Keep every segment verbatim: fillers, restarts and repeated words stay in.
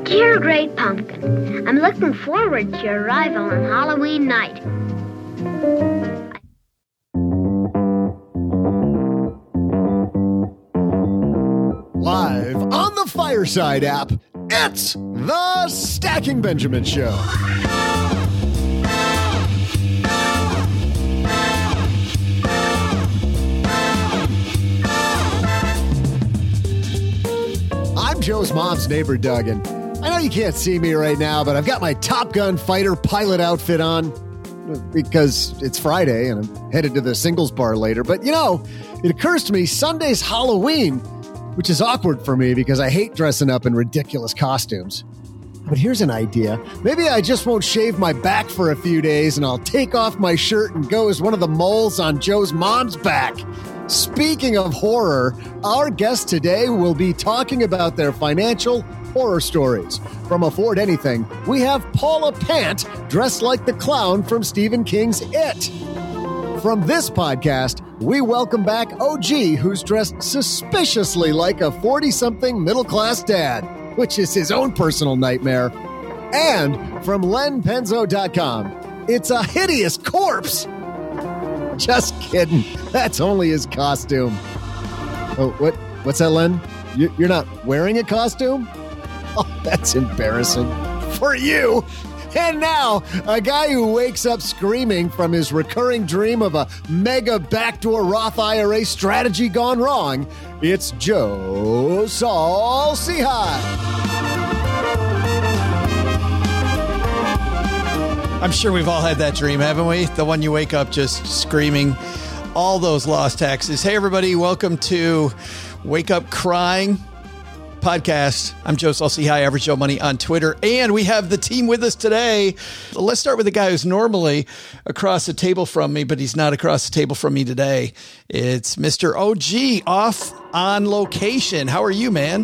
Dear Great Pumpkin, I'm looking forward to your arrival on Halloween night. Live on the Fireside app, it's the Stacking Benjamin Show. I'm Joe's mom's neighbor, Doug, and I know you can't see me right now, but I've got my Top Gun fighter pilot outfit on because it's Friday and I'm headed to the singles bar later. But, you know, it occurs to me Sunday's Halloween, which is awkward for me because I hate dressing up in ridiculous costumes. But here's an idea. Maybe I just won't shave my back for a few days and I'll take off my shirt and go as one of the moles on Joe's mom's back. Speaking of horror, our guest today will be talking about their financial horror stories. From Afford Anything, we have Paula Pant dressed like the clown from Stephen King's It. From this podcast, we welcome back O G, who's dressed suspiciously like a forty-something middle-class dad, which is his own personal nightmare. And from Len Penzo dot com, it's a hideous corpse. Just kidding. That's only his costume. Oh, what? What's that, Len? You, you're not wearing a costume? Oh, that's embarrassing for you. And now, a guy who wakes up screaming from his recurring dream of a mega backdoor Roth I R A strategy gone wrong, it's Joe Saul-Sehy. I'm sure we've all had that dream, haven't we? The one you wake up just screaming all those lost taxes. Hey, everybody. Welcome to Wake Up Crying podcast. I'm Joe Saul-Sehy, Average Joe Money on Twitter. And we have the team with us today. Let's start with the guy who's normally across the table from me, but he's not across the table from me today. It's Mister O G, off on location. How are you, man?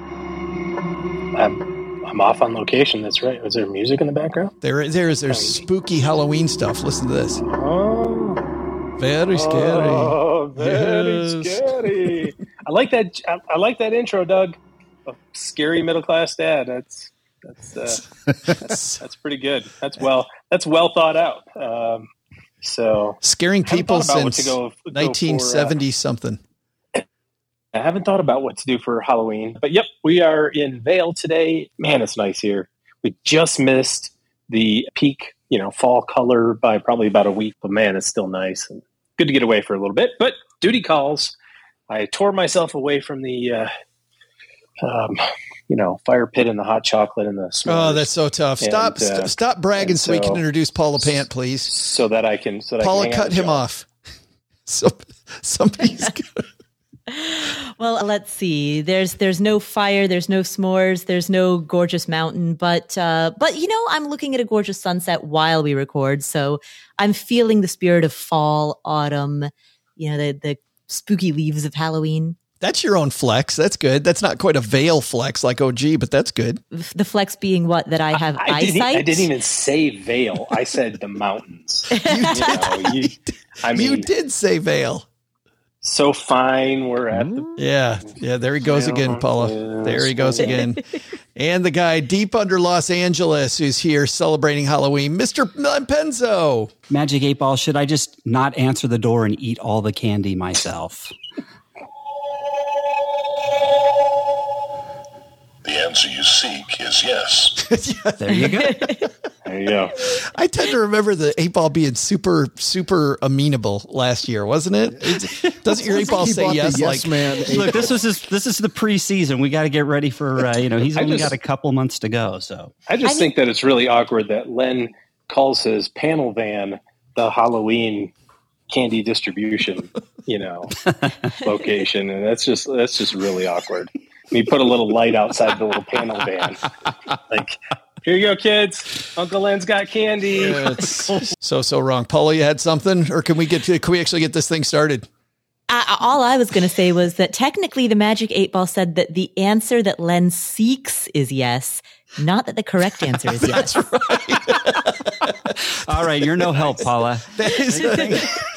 Um. I'm off on location. That's right. Was there music in the background? There, there is. There's spooky Halloween stuff. Listen to this. Oh, very scary. Oh, very yes. scary. I like that. I, I like that intro, Doug. A scary middle class dad. That's that's, uh, that's that's pretty good. That's well. That's well thought out. Um, so scaring people since go, go nineteen seventy for, uh, something. I haven't thought about what to do for Halloween, but yep, we are in Vail today. Man, it's nice here. We just missed the peak, you know, fall color by probably about a week, but man, it's still nice and good to get away for a little bit. But duty calls. I tore myself away from the, uh, um, you know, fire pit and the hot chocolate and the s'mores. Oh, that's so tough. Stop, and, uh, st- stop bragging so, so we can introduce Paula Pant, please. So that I can, so that Paula, I can cut him off. So somebody's gonna. Well, let's see. There's there's no fire, there's no s'mores, there's no gorgeous mountain, but uh, but you know, I'm looking at a gorgeous sunset while we record, so I'm feeling the spirit of fall, autumn, you know, the the spooky leaves of Halloween. That's your own flex. That's good. That's not quite a Vail flex like O G, but that's good. The flex being what? That I have I, I eyesight? Didn't, I didn't even say Vail. I said the mountains. You, you know, you, I mean, you did say Vail. So fine, we're at the... Yeah, yeah, there he goes again, Paula. There he goes again. And the guy deep under Los Angeles who's here celebrating Halloween, Mister Penzo. Magic eight Ball, should I just not answer the door and eat all the candy myself? The answer you seek is yes. Yeah, there you go. There you go. I tend to remember the eight ball being super, super amenable last year, wasn't it? it doesn't your eight ball say yes? Yes, like, man. Look, this is his, this is the preseason. We got to get ready for uh, you know he's only just, got a couple months to go. So I just I think mean, that it's really awkward that Len calls his panel van the Halloween candy distribution, you know, location, and that's just that's just really awkward. You put a little light outside the little panel van. Like, here you go, kids. Uncle Len's got candy. Yeah, so, so wrong. Paula, you had something? Or can we get to, can we actually get this thing started? Uh, all I was going to say was that technically the Magic eight Ball said that the answer that Len seeks is yes, not that the correct answer is yes. Right. All right, you're no help, Paula. That is,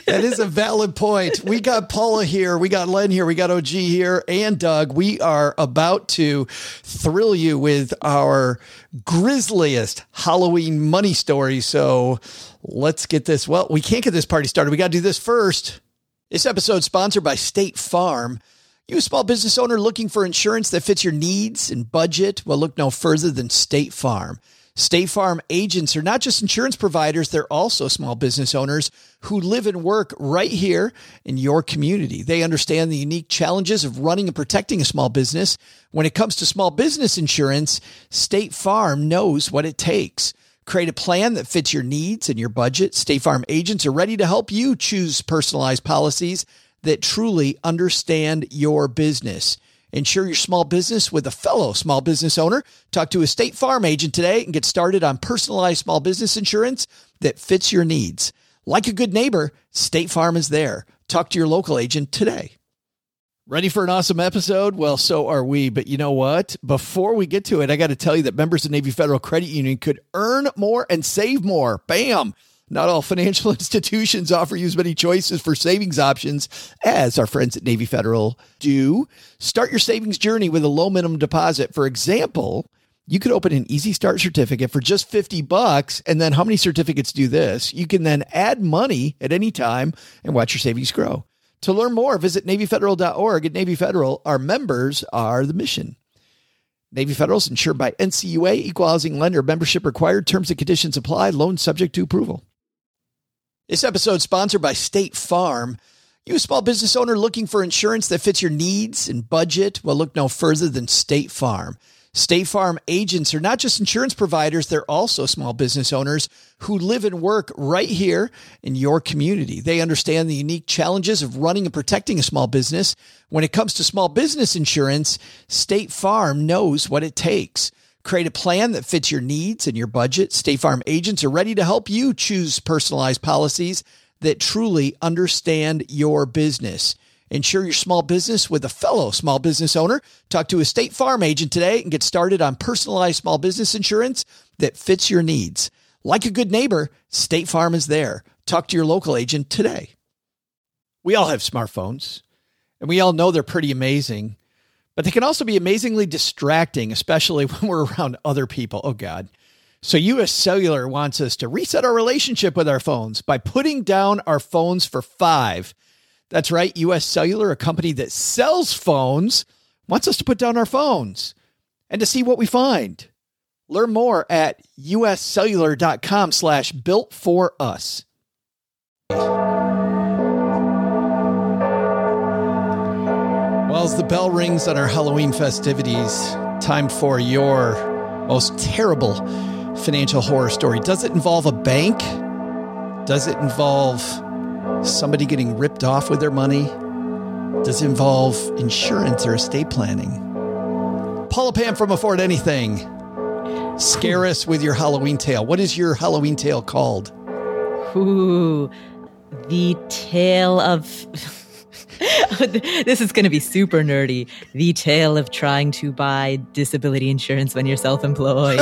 That is a valid point. We got Paula here. We got Len here. We got O G here and Doug. We are about to thrill you with our grisliest Halloween money story. So let's get this. Well, we can't get this party started. We got to do this first. This episode is sponsored by State Farm. You a small business owner looking for insurance that fits your needs and budget? Well, look no further than State Farm. State Farm agents are not just insurance providers, they're also small business owners who live and work right here in your community. They understand the unique challenges of running and protecting a small business. When it comes to small business insurance, State Farm knows what it takes. Create a plan that fits your needs and your budget. State Farm agents are ready to help you choose personalized policies that truly understand your business. Insure your small business with a fellow small business owner. Talk to a State Farm agent today and get started on personalized small business insurance that fits your needs. Like a good neighbor, State Farm is there. Talk to your local agent today. Ready for an awesome episode? Well, so are we. But you know what? Before we get to it, I got to tell you that members of Navy Federal Credit Union could earn more and save more. Bam! Not all financial institutions offer you as many choices for savings options as our friends at Navy Federal do. Start your savings journey with a low minimum deposit. For example, you could open an Easy Start certificate for just fifty bucks. And then how many certificates do this? You can then add money at any time and watch your savings grow. To learn more, visit Navy Federal dot org. At Navy Federal, our members are the mission. Navy Federal is insured by N C U A, Equal Housing Lender. Membership required. Terms and conditions apply. Loan subject to approval. This episode is sponsored by State Farm. You a small business owner looking for insurance that fits your needs and budget? Well, look no further than State Farm. State Farm agents are not just insurance providers, they're also small business owners who live and work right here in your community. They understand the unique challenges of running and protecting a small business. When it comes to small business insurance, State Farm knows what it takes. Create a plan that fits your needs and your budget. State Farm agents are ready to help you choose personalized policies that truly understand your business. Insure your small business with a fellow small business owner. Talk to a State Farm agent today and get started on personalized small business insurance that fits your needs. Like a good neighbor, State Farm is there. Talk to your local agent today. We all have smartphones, and we all know they're pretty amazing, but they can also be amazingly distracting, especially when we're around other people. Oh, God. So U S Cellular wants us to reset our relationship with our phones by putting down our phones for five. That's right. U S Cellular, a company that sells phones, wants us to put down our phones and to see what we find. Learn more at uscellular.com slash built for us. Well, as the bell rings on our Halloween festivities, time for your most terrible financial horror story. Does it involve a bank? Does it involve somebody getting ripped off with their money? Does it involve insurance or estate planning? Paula Pam from Afford Anything. Scare us with your Halloween tale. What is your Halloween tale called? Ooh, the tale of... This is going to be super nerdy. The tale of trying to buy disability insurance when you're self-employed.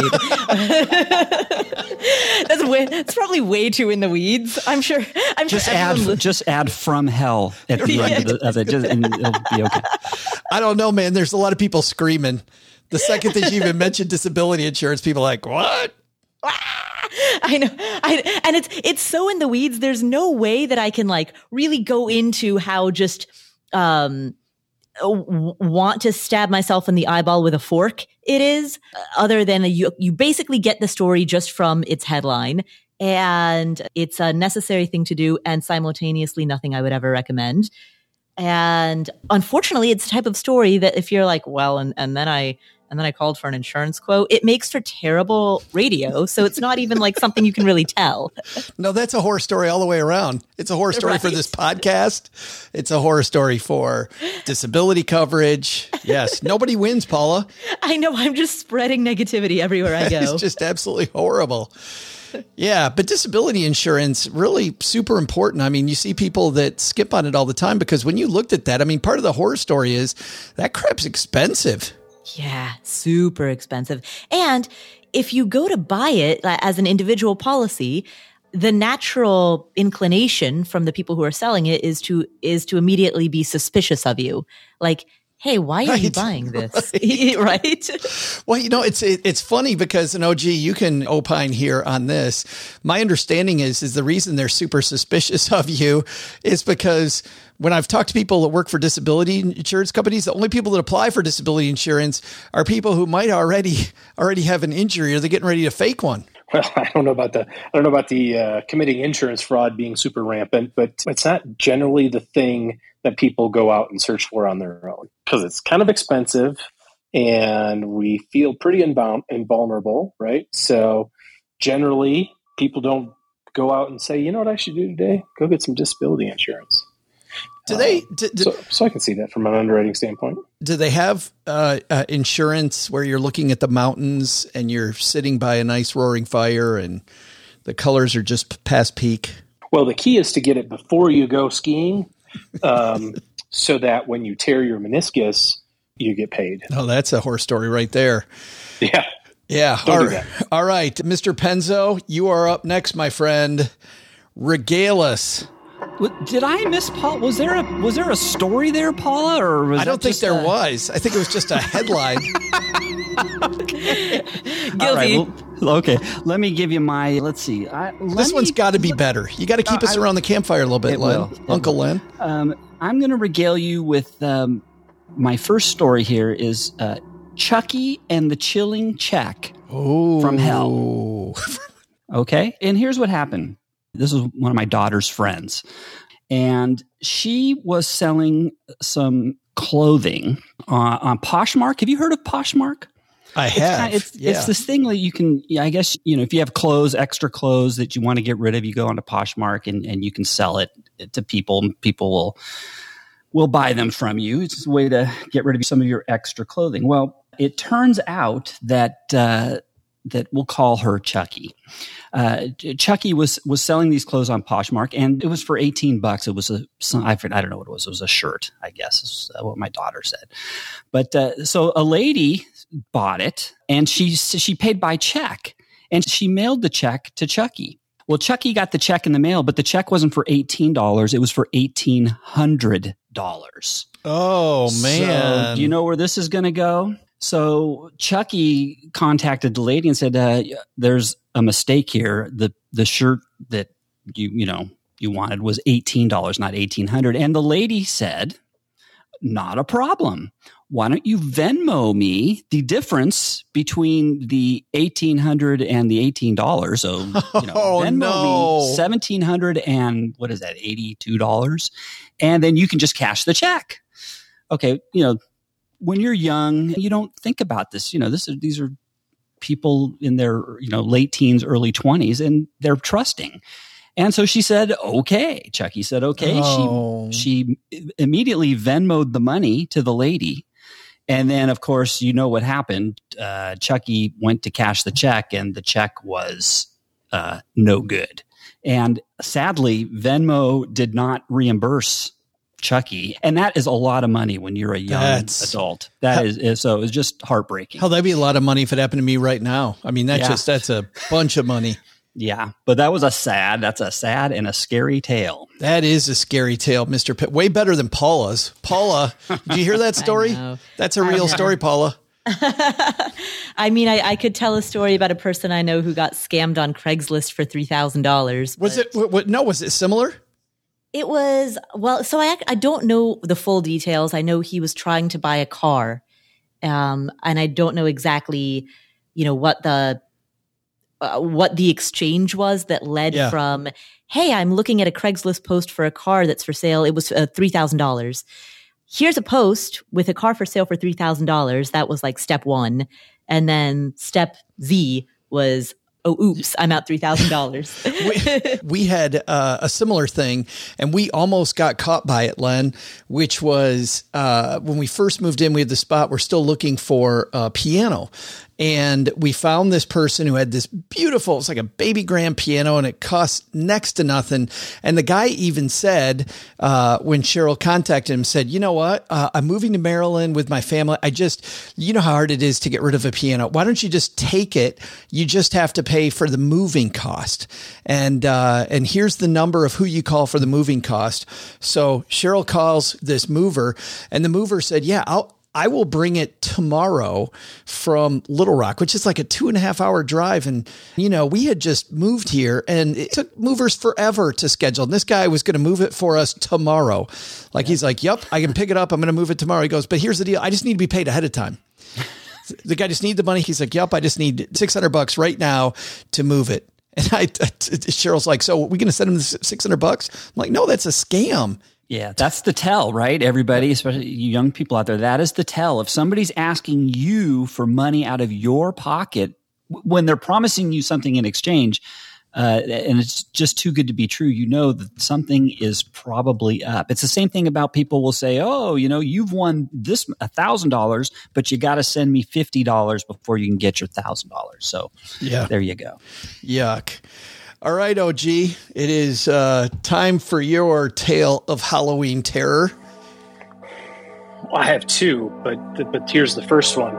That's way, that's probably way too in the weeds. I'm sure. I'm just sure add, everyone... just add from hell at the end of, the, of it, just, and it'll be okay. I don't know, man. There's a lot of people screaming. The second that you even mentioned disability insurance, people are like, what? I know. I, and it's, it's so in the weeds. There's no way that I can like really go into how just, um, w- want to stab myself in the eyeball with a fork it is, other than a, you, you basically get the story just from its headline, and it's a necessary thing to do and simultaneously nothing I would ever recommend. And unfortunately, it's the type of story that if you're like, well, and, and then I, and then I called for an insurance quote, it makes for terrible radio. So it's not even like something you can really tell. No, that's a horror story all the way around. It's a horror story right. for this podcast. It's a horror story for disability coverage. Yes. Nobody wins, Paula. I know. I'm just spreading negativity everywhere I go. It's just absolutely horrible. Yeah, but disability insurance, really super important. I mean, you see people that skip on it all the time because when you looked at that, I mean, part of the horror story is that crap's expensive. Yeah, super expensive. And if you go to buy it as an individual policy, the natural inclination from the people who are selling it is to is to immediately be suspicious of you. Like, hey, why are right, you buying this? Right. right? Well, you know, it's it, it's funny because, and O G, you can opine here on this. My understanding is is the reason they're super suspicious of you is because when I've talked to people that work for disability insurance companies, the only people that apply for disability insurance are people who might already already have an injury or they're getting ready to fake one. Well, I don't know about the I don't know about the uh, committing insurance fraud being super rampant, but it's not generally the thing that people go out and search for on their own because it's kind of expensive and we feel pretty inbound, invulnerable, right? So generally, people don't go out and say, you know what I should do today? Go get some disability insurance. Do they? Do, do, so, so I can see that from an underwriting standpoint. Do they have uh, uh, insurance where you're looking at the mountains and you're sitting by a nice roaring fire and the colors are just past peak? Well, the key is to get it before you go skiing, um, so that when you tear your meniscus, you get paid. Oh, that's a horror story right there. Yeah. Yeah. Don't all, do that. All right. Mister Penzo, you are up next, my friend. Regale us. Did I miss Paul? Was there a was there a story there, Paula? Or was I don't think there a... was. I think it was just a headline. Guilty. All right, well, okay, let me give you my. Let's see. I, let this me, one's got to be better. You got to keep Uh, us I- around the campfire a little bit, It Len. will. It Uncle will. Len. Um, I'm going to regale you with um, my first story. Here is uh, Chucky and the Chilling Check Oh, from hell. Okay, and here's what happened. This was one of my daughter's friends, and she was selling some clothing uh, on Poshmark. Have you heard of Poshmark? I It's, have. kind of- it's, yeah. it's this thing that you can, yeah, I guess, you know, if you have clothes, extra clothes that you want to get rid of, you go onto Poshmark and, and you can sell it to people. And people will will buy them from you. It's a way to get rid of some of your extra clothing. Well, it turns out that uh, that we'll call her Chucky. Uh, Chucky was was selling these clothes on Poshmark, and it was for eighteen bucks. It was a some, I forget- I don't know what it was. It was a shirt, I guess, is what my daughter said. But uh, so a lady bought it, and she she paid by check, and she mailed the check to Chucky. Well, Chucky got the check in the mail, but the check wasn't for eighteen dollars. It was for eighteen hundred dollars. oh, man. So, do you know where this is going to go? So Chucky contacted the lady and said, uh, "There's a mistake here. the The shirt that you you know you wanted was eighteen dollars, not eighteen hundred." And the lady said, "Not a problem. Why don't you Venmo me the difference between the eighteen hundred and the eighteen dollars? So you know, Oh, Venmo no. me seventeen hundred and what is that, eighty two dollars, and then you can just cash the check." Okay, you know. When you're young, you don't think about this. You know, this is, these are people in their, you know, late teens, early twenties, and they're trusting. And so she said, okay. Chucky said, okay. Oh. She she immediately Venmoed the money to the lady. And then, of course, you know what happened. Uh, Chucky went to cash the check, and the check was uh, no good. And sadly, Venmo did not reimburse Chucky, and that is a lot of money when you're a young That's- adult. That is, is so it's just heartbreaking. Hell, that'd be a lot of money if it happened to me right now. I mean, that's Yeah. just, that's a bunch of money. Yeah, but that was a sad. That's a sad and a scary tale. That is a scary tale, Mister Pitt. Way better than Paula's. Paula, did you hear that story? know. That's a I real know. story, Paula. I mean, I, I could tell a story about a person I know who got scammed on Craigslist for three thousand dollars. Was it, what, what, no, was it similar? It was, well, so I, I don't know the full details. I know he was trying to buy a car. Um, and I don't know exactly, you know, what the, uh, what the exchange was that led Yeah. from, hey, I'm looking at a Craigslist post for a car that's for sale. It was uh, three thousand dollars. Here's a post with a car for sale for three thousand dollars. That was like step one. And then step Z was, oh, oops, I'm out three thousand dollars. we, we had uh, a similar thing, and we almost got caught by it, Len, which was uh, when we first moved in, we had the spot, we're still looking for a piano. And we found this person who had this beautiful, it's like a baby grand piano, and it cost next to nothing. And the guy even said, uh, when Cheryl contacted him, said, you know what? Uh, I'm moving to Maryland with my family. I just, you know how hard it is to get rid of a piano. Why don't you just take it? You just have to pay for the moving cost. And, uh, and here's the number of who you call for the moving cost. So Cheryl calls this mover, and the mover said, yeah, I'll, I will bring it tomorrow from Little Rock, which is like a two and a half hour drive. And, you know, we had just moved here, and it took movers forever to schedule. And this guy was going to move it for us tomorrow. Like, yeah. He's like, yep, I can pick it up. I'm going to move it tomorrow. He goes, but here's the deal. I just need to be paid ahead of time. The guy just needs the money. He's like, yep, I just need six hundred bucks right now to move it. And I, Cheryl's like, so we're going to send him the six hundred bucks? I'm like, no, that's a scam. Yeah, that's the tell, right? Everybody, especially you young people out there, that is the tell. If somebody's asking you for money out of your pocket when they're promising you something in exchange, uh, and it's just too good to be true, you know that something is probably up. It's the same thing about people will say, oh, you know, you've won this one thousand dollars, but you got to send me fifty dollars before you can get your one thousand dollars. So yeah, there you go. Yuck. All right, O G, it is uh, time for your tale of Halloween terror. Well, I have two, but but here's the first one.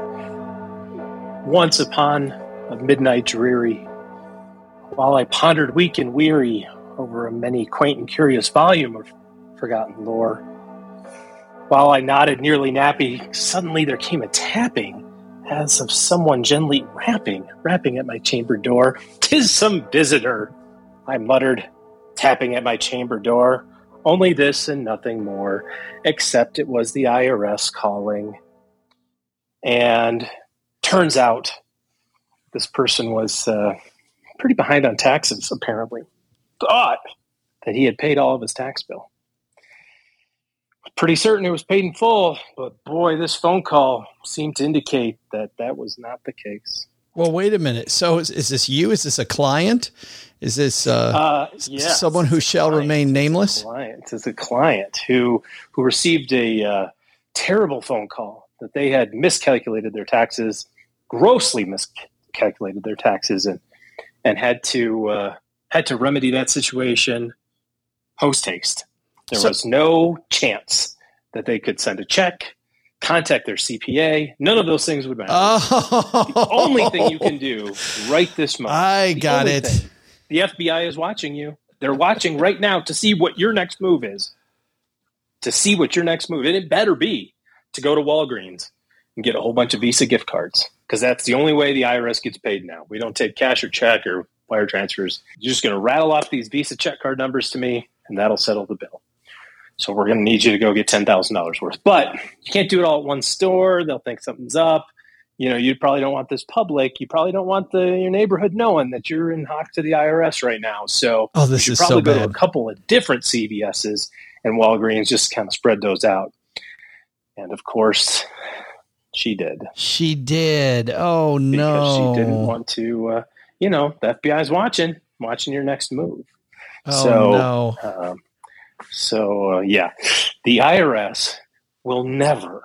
Once upon a midnight dreary, while I pondered weak and weary over a many quaint and curious volume of forgotten lore, while I nodded nearly nappy, suddenly there came a tapping, as of someone gently rapping, rapping at my chamber door. 'Tis some visitor, I muttered, tapping at my chamber door. Only this and nothing more, except it was the I R S calling. And turns out this person was uh, pretty behind on taxes, apparently. Thought that he had paid all of his tax bill. Pretty certain it was paid in full, but boy, this phone call seemed to indicate that that was not the case. Well, wait a minute. So is, is this you? Is this a client? Is this uh, uh, yes, someone who shall client. remain nameless? Client is a client who who received a uh, terrible phone call that they had miscalculated their taxes, grossly miscalculated their taxes, and and had to uh, had to remedy that situation post haste. There so, was no chance that they could send a check, contact their C P A. None of those things would matter. Oh. The only thing you can do right this moment. I got it. Thing, the F B I is watching you. They're watching right now to see what your next move is. To see what your next move, and it better be to go to Walgreens and get a whole bunch of Visa gift cards, because that's the only way the I R S gets paid now. We don't take cash or check or wire transfers. You're just going to rattle off these Visa check card numbers to me, and that'll settle the bill. So we're going to need you to go get ten thousand dollars worth. But you can't do it all at one store. They'll think something's up. You know, you probably don't want this public. You probably don't want the your neighborhood knowing that you're in hock to the I R S right now. So oh, this you should is probably so go bad. to a couple of different C V S's and Walgreens, just kind of spread those out. And, of course, she did. She did. Oh, no. Because she didn't want to, uh, you know, the F B I's watching, watching your next move. Oh, so, no. Um, So, uh, yeah, the I R S will never,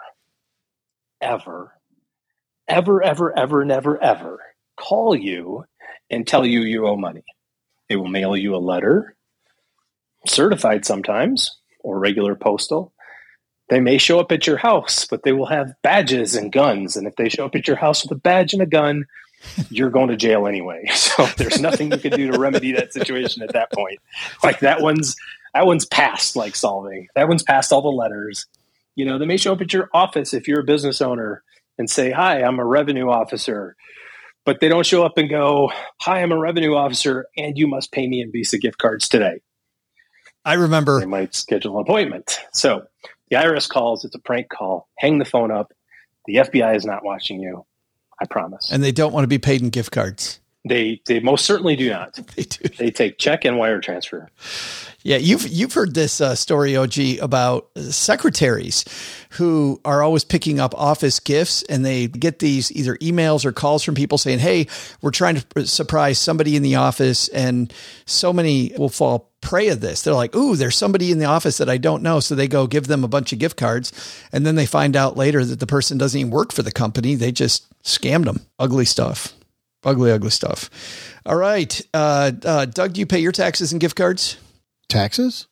ever, ever, ever, ever, never, ever call you and tell you you owe money. They will mail you a letter, certified sometimes, or regular postal. They may show up at your house, but they will have badges and guns. And if they show up at your house with a badge and a gun, you're going to jail anyway. So there's nothing you can do to remedy that situation at that point. Like that one's... That one's past like solving. That one's past all the letters. You know, they may show up at your office if you're a business owner and say, hi, I'm a revenue officer. But they don't show up and go, hi, I'm a revenue officer, and you must pay me in Visa gift cards today. I remember. They might schedule an appointment. So the I R S calls. It's a prank call. Hang the phone up. The F B I is not watching you. I promise. And they don't want to be paid in gift cards. They they most certainly do not. They do. They take check and wire transfer. Yeah, you've you've heard this uh, story, O G, about secretaries who are always picking up office gifts, and they get these either emails or calls from people saying, hey, we're trying to surprise somebody in the office, and so many will fall prey of this. They're like, ooh, there's somebody in the office that I don't know. So they go give them a bunch of gift cards, and then they find out later that the person doesn't even work for the company. They just Scammed them. Ugly stuff. Ugly, ugly stuff. All right. Uh, uh, Doug, do you pay your taxes and gift cards? Taxes?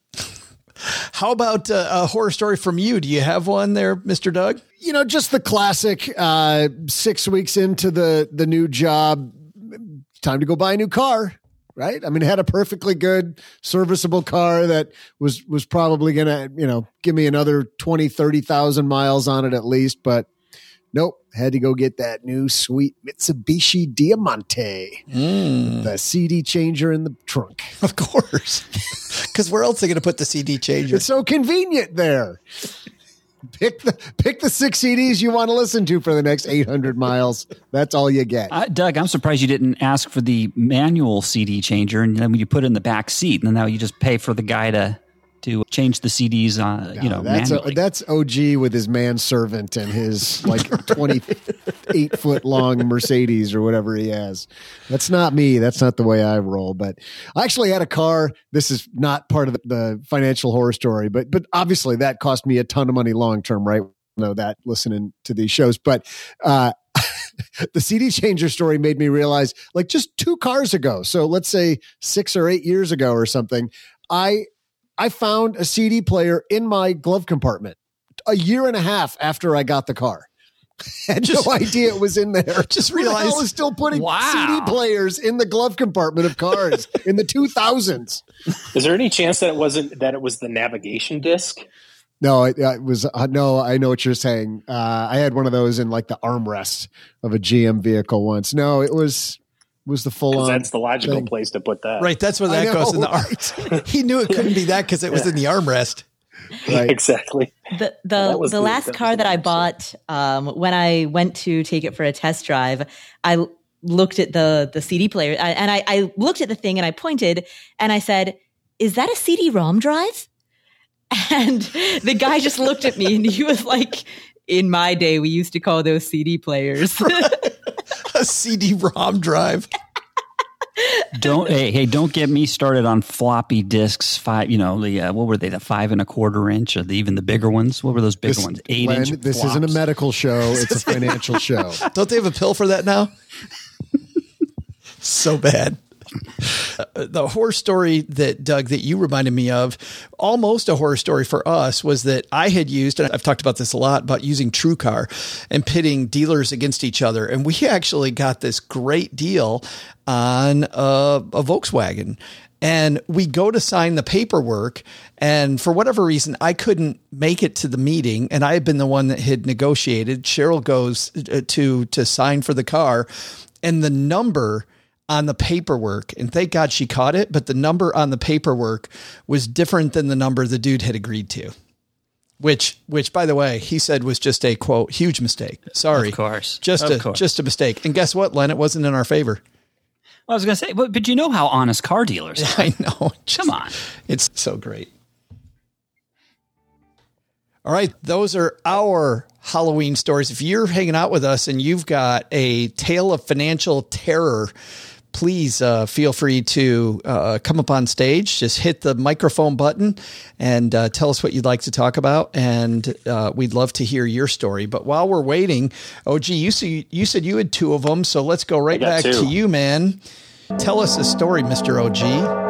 How about uh, a horror story from you? Do you have one there, Mister Doug? You know, just the classic uh, six weeks into the, the new job, time to go buy a new car, right? I mean, I had a perfectly good, serviceable car that was was probably going to, you know, give me another twenty, thirty thousand miles on it at least, but nope, had to go get that new sweet Mitsubishi Diamante, Mm. the C D changer in the trunk. Of course. Because where else are they going to put the C D changer? It's so convenient there. Pick the pick the six C Ds you want to listen to for the next eight hundred miles. That's all you get. Uh, Doug, I'm surprised you didn't ask for the manual C D changer, and then when you put it in the back seat, and now you just pay for the guy to to change the C Ds. Uh, No, you know, that's manually. a, that's O G with his manservant and his like twenty-eight foot long Mercedes or whatever he has. That's not me. That's not the way I roll. But I actually had a car. This is not part of the, the financial horror story, but but obviously that cost me a ton of money long term, right? I know that listening to these shows, but uh, the C D changer story made me realize, like, just two cars ago, so let's say six or eight years ago or something, I. I found a C D player in my glove compartment a year and a half after I got the car. Had Just- no idea it was in there. Just Who the realized- hell is still putting Wow. C D players in the glove compartment of cars in the two thousands. Is there any chance that it wasn't that it was the navigation disc? No, it, it was uh, no. I know what you're saying. Uh, I had one of those in like the armrest of a G M vehicle once. No, it was was the full 'Cause on. that's the logical thing. place to put that. Right. That's where I that know, goes in the right? arm. He knew it couldn't be that because it was in the armrest. Right. Exactly. The the, Well, that was the the- last that was car the that I next bought um, when I went to take it for a test drive, I l- looked at the the C D player I, and I, I looked at the thing and I pointed and I said, "Is that a C D ROM drive?" And the guy just looked at me and he was like, "In my day, we used to call those C D players." A C D ROM drive. Don't hey hey don't get me started on floppy disks. Five, you know the uh, what were they? The five and a quarter inch, or the, even the bigger ones. What were those bigger This, ones? Eight Len, inch. this flops. isn't a medical show. It's a financial show. Don't they have a pill for that now? So bad. Uh, the horror story that Doug, that you reminded me of, almost a horror story for us, was that I had used, and I've talked about this a lot, about using TrueCar and pitting dealers against each other. And we actually got this great deal on a, a Volkswagen. And we go to sign the paperwork, and for whatever reason, I couldn't make it to the meeting, and I had been the one that had negotiated. Cheryl goes to to sign for the car, and the number on the paperwork, and thank God she caught it, but the number on the paperwork was different than the number the dude had agreed to, which, which by the way, he said was just a quote, huge mistake. Sorry. Of course. Just Of a, course. just a mistake. And guess what, Len? It wasn't in our favor. I was going to say, but, but you know how honest car dealers are. I know. Come on. It's so great. All right. Those are our Halloween stories. If you're hanging out with us and you've got a tale of financial terror, please uh, feel free to uh, come up on stage. Just hit the microphone button and uh, tell us what you'd like to talk about. And uh, we'd love to hear your story. But while we're waiting, O G, you, see, you said you had two of them. So let's go right I got back two. to you, man. Tell us a story, Mister O G.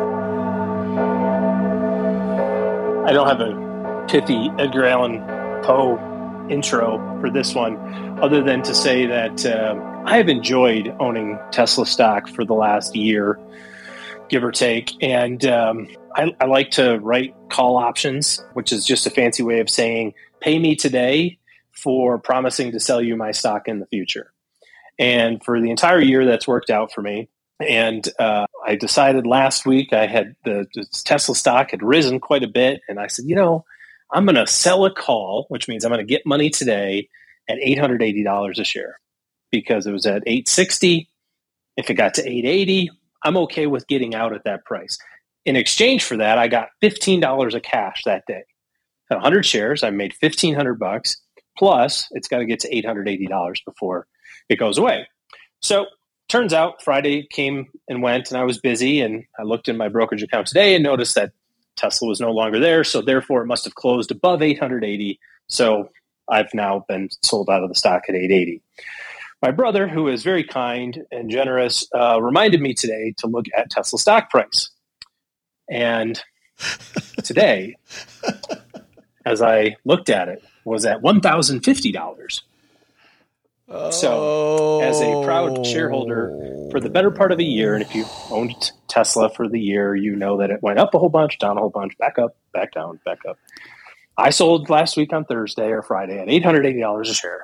I don't have a pithy Edgar Allan Poe intro for this one, other than to say that uh, I have enjoyed owning Tesla stock for the last year, give or take. And um, I, I like to write call options, which is just a fancy way of saying, pay me today for promising to sell you my stock in the future. And for the entire year, that's worked out for me. And uh, I decided last week I had the, the Tesla stock had risen quite a bit. And I said, you know, I'm going to sell a call, which means I'm going to get money today at eight hundred eighty dollars a share, because it was at eight sixty. If it got to eight eighty, I'm okay with getting out at that price. In exchange for that, I got fifteen dollars of cash that day. At one hundred shares, I made fifteen hundred bucks. Plus, it's got to get to eight hundred eighty dollars before it goes away. So turns out Friday came and went, and I was busy, and I looked in my brokerage account today and noticed that Tesla was no longer there. So therefore, it must have closed above eight hundred eighty. So I've now been sold out of the stock at eight eighty. my brother, who is very kind and generous, uh, reminded me today to look at Tesla stock price. And today, as I looked at it, was at one thousand fifty dollars. Oh. So, as a proud shareholder for the better part of a year, and if you owned Tesla for the year, you know that it went up a whole bunch, down a whole bunch, back up, back down, back up. I sold last week on Thursday or Friday at eight hundred eighty dollars a share.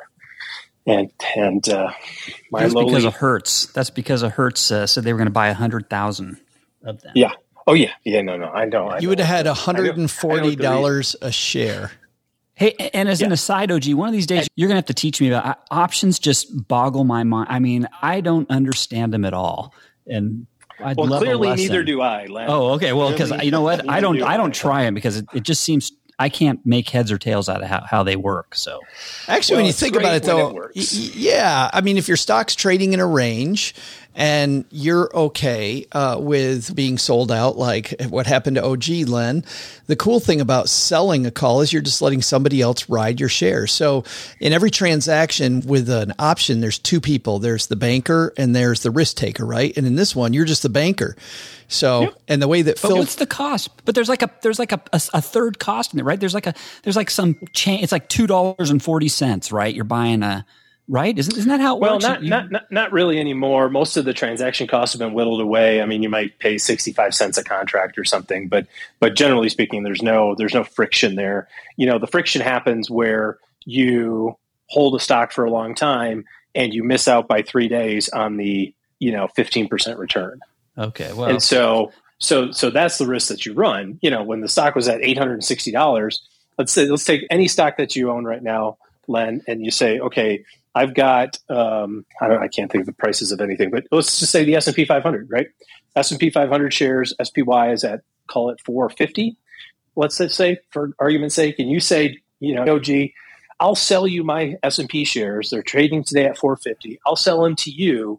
And and uh, my That's lowly, because of Hertz. That's because of Hertz uh, said they were going to buy one hundred thousand of them. Yeah. Oh, yeah. Yeah, no, no. I know. I You know. would have had I one hundred forty dollars know, a share. Hey, and as Yeah. an aside, O G, one of these days you're going to have to teach me about I, options. Just boggle my mind. I mean, I don't understand them at all, and I'd well, love a clearly lesson. neither do I. Len. Oh, okay. Well, because Clearly, you know what, I neither don't. do I don't try them because it, it just seems I can't make heads or tails out of how, how they work. So Actually, Well, when you it's think great about it, when though, it works. y- y- yeah, I mean, if your stock's trading in a range and you're okay uh, with being sold out, like what happened to O G, Len, the cool thing about selling a call is you're just letting somebody else ride your shares. So in every transaction with an option, there's two people. There's the banker and there's the risk taker, right? And in this one, you're just the banker. So, Yep. and the way that But Phil, what's the cost? But there's like a there's like a, a, a third cost in it, right? There's like a there's like some chain. It's like two dollars and forty cents, right? You're buying a right. Isn't isn't that how it Well, works? not, You- not not not really anymore. Most of the transaction costs have been whittled away. I mean, you might pay sixty-five cents a contract or something, but but generally speaking, there's no there's no friction there. You know, the friction happens where you hold a stock for a long time and you miss out by three days on the you know fifteen percent return. Okay, well, And so, so, so that's the risk that you run. You know, when the stock was at eight hundred sixty dollars, let's say, let's take any stock that you own right now, Len, and you say, okay, I've got, um, I don't, I can't think of the prices of anything, but let's just say the S and P five hundred, right? S and P five hundred shares, S P Y is at, call it four fifty. Let's just say, for argument's sake, and you say, you know, O G, I'll sell you my S and P shares. They're trading today at four fifty. I'll sell them to you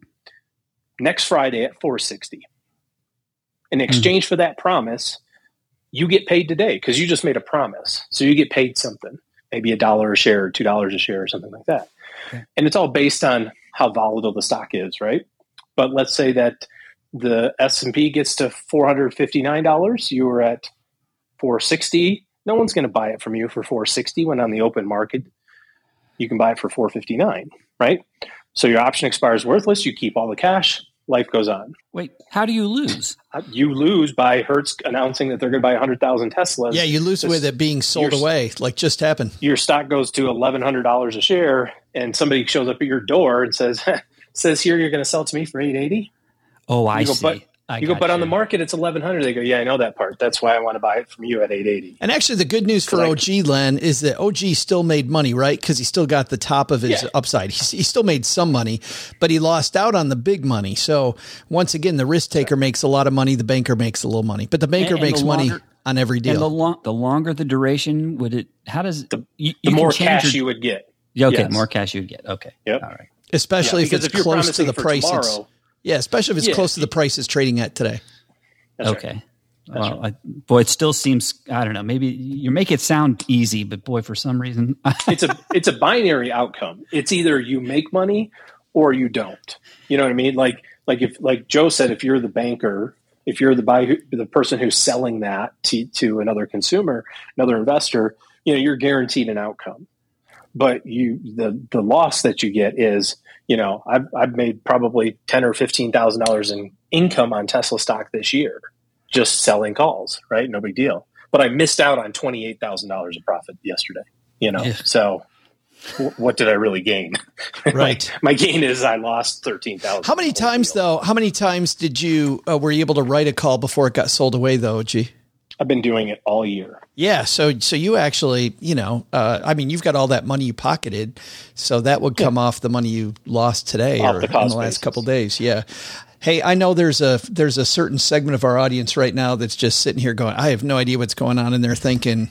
next Friday at four sixty. In exchange mm-hmm. for that promise, you get paid today because you just made a promise. So you get paid something, maybe a dollar a share or two dollars a share or something like that. Okay. And it's all based on how volatile the stock is, right? But let's say that the S and P gets to four hundred fifty-nine dollars. You were at four sixty. No one's going to buy it from you for four sixty when on the open market you can buy it for four fifty-nine, right? So your option expires worthless. You keep all the cash. Life goes on. Wait, how do you lose? You lose by Hertz announcing that they're going to buy one hundred thousand Teslas. yeah, you lose This- with it being sold your- away, like just happened. Your stock goes to eleven hundred dollars a share, and somebody shows up at your door and says, "says here you're going to sell it to me for eight eighty." Oh, I You go, see. but- I You go, got but on the market it's eleven hundred. They go, "Yeah, I know that part. That's why I want to buy it from you at eight eighty." And actually, the good news for Correct. O G, Len, is that O G still made money, right? Because he still got the top of his Yeah. upside. He, he still made some money, but he lost out on the big money. So once again, the risk taker makes a lot of money. The banker makes a little money, but the banker And- and makes the money longer- on every And the deal. long, the longer the duration, would it? How does The- you, The you more can change cash your- you would get. Yeah, okay, Yes. more cash you'd get. Okay, Yep. all right. Especially Yeah, if because it's if you're close to promising the for price. It's, tomorrow- yeah, especially if it's Yeah. close to the price it's trading at today. That's right. Okay. Well, I, boy, it still seems, I don't know, maybe you make it sound easy, but boy, for some reason. it's a it's a binary outcome. It's either you make money or you don't. You know what I mean? Like like if like Joe said, if you're the banker, if you're the buy the person who's selling that to to another consumer, another investor, you know, you're guaranteed an outcome. But you the the loss that you get is, you know, I've I've made probably ten or fifteen thousand dollars in income on Tesla stock this year, just selling calls, right? No big deal. But I missed out on twenty-eight thousand dollars of profit yesterday, you know? Yeah. So w- what did I really gain? Right. my, my gain is I lost thirteen thousand. How many times, though, how many times did you, uh, were you able to write a call before it got sold away, though, O G? I've been doing it all year. Yeah, so so you actually, you know, uh, I mean, you've got all that money you pocketed, so that would come yeah. off the money you lost today off or the in the last basis. couple of days. Yeah. Hey, I know there's a there's a certain segment of our audience right now that's just sitting here going, I have no idea what's going on, and they're thinking,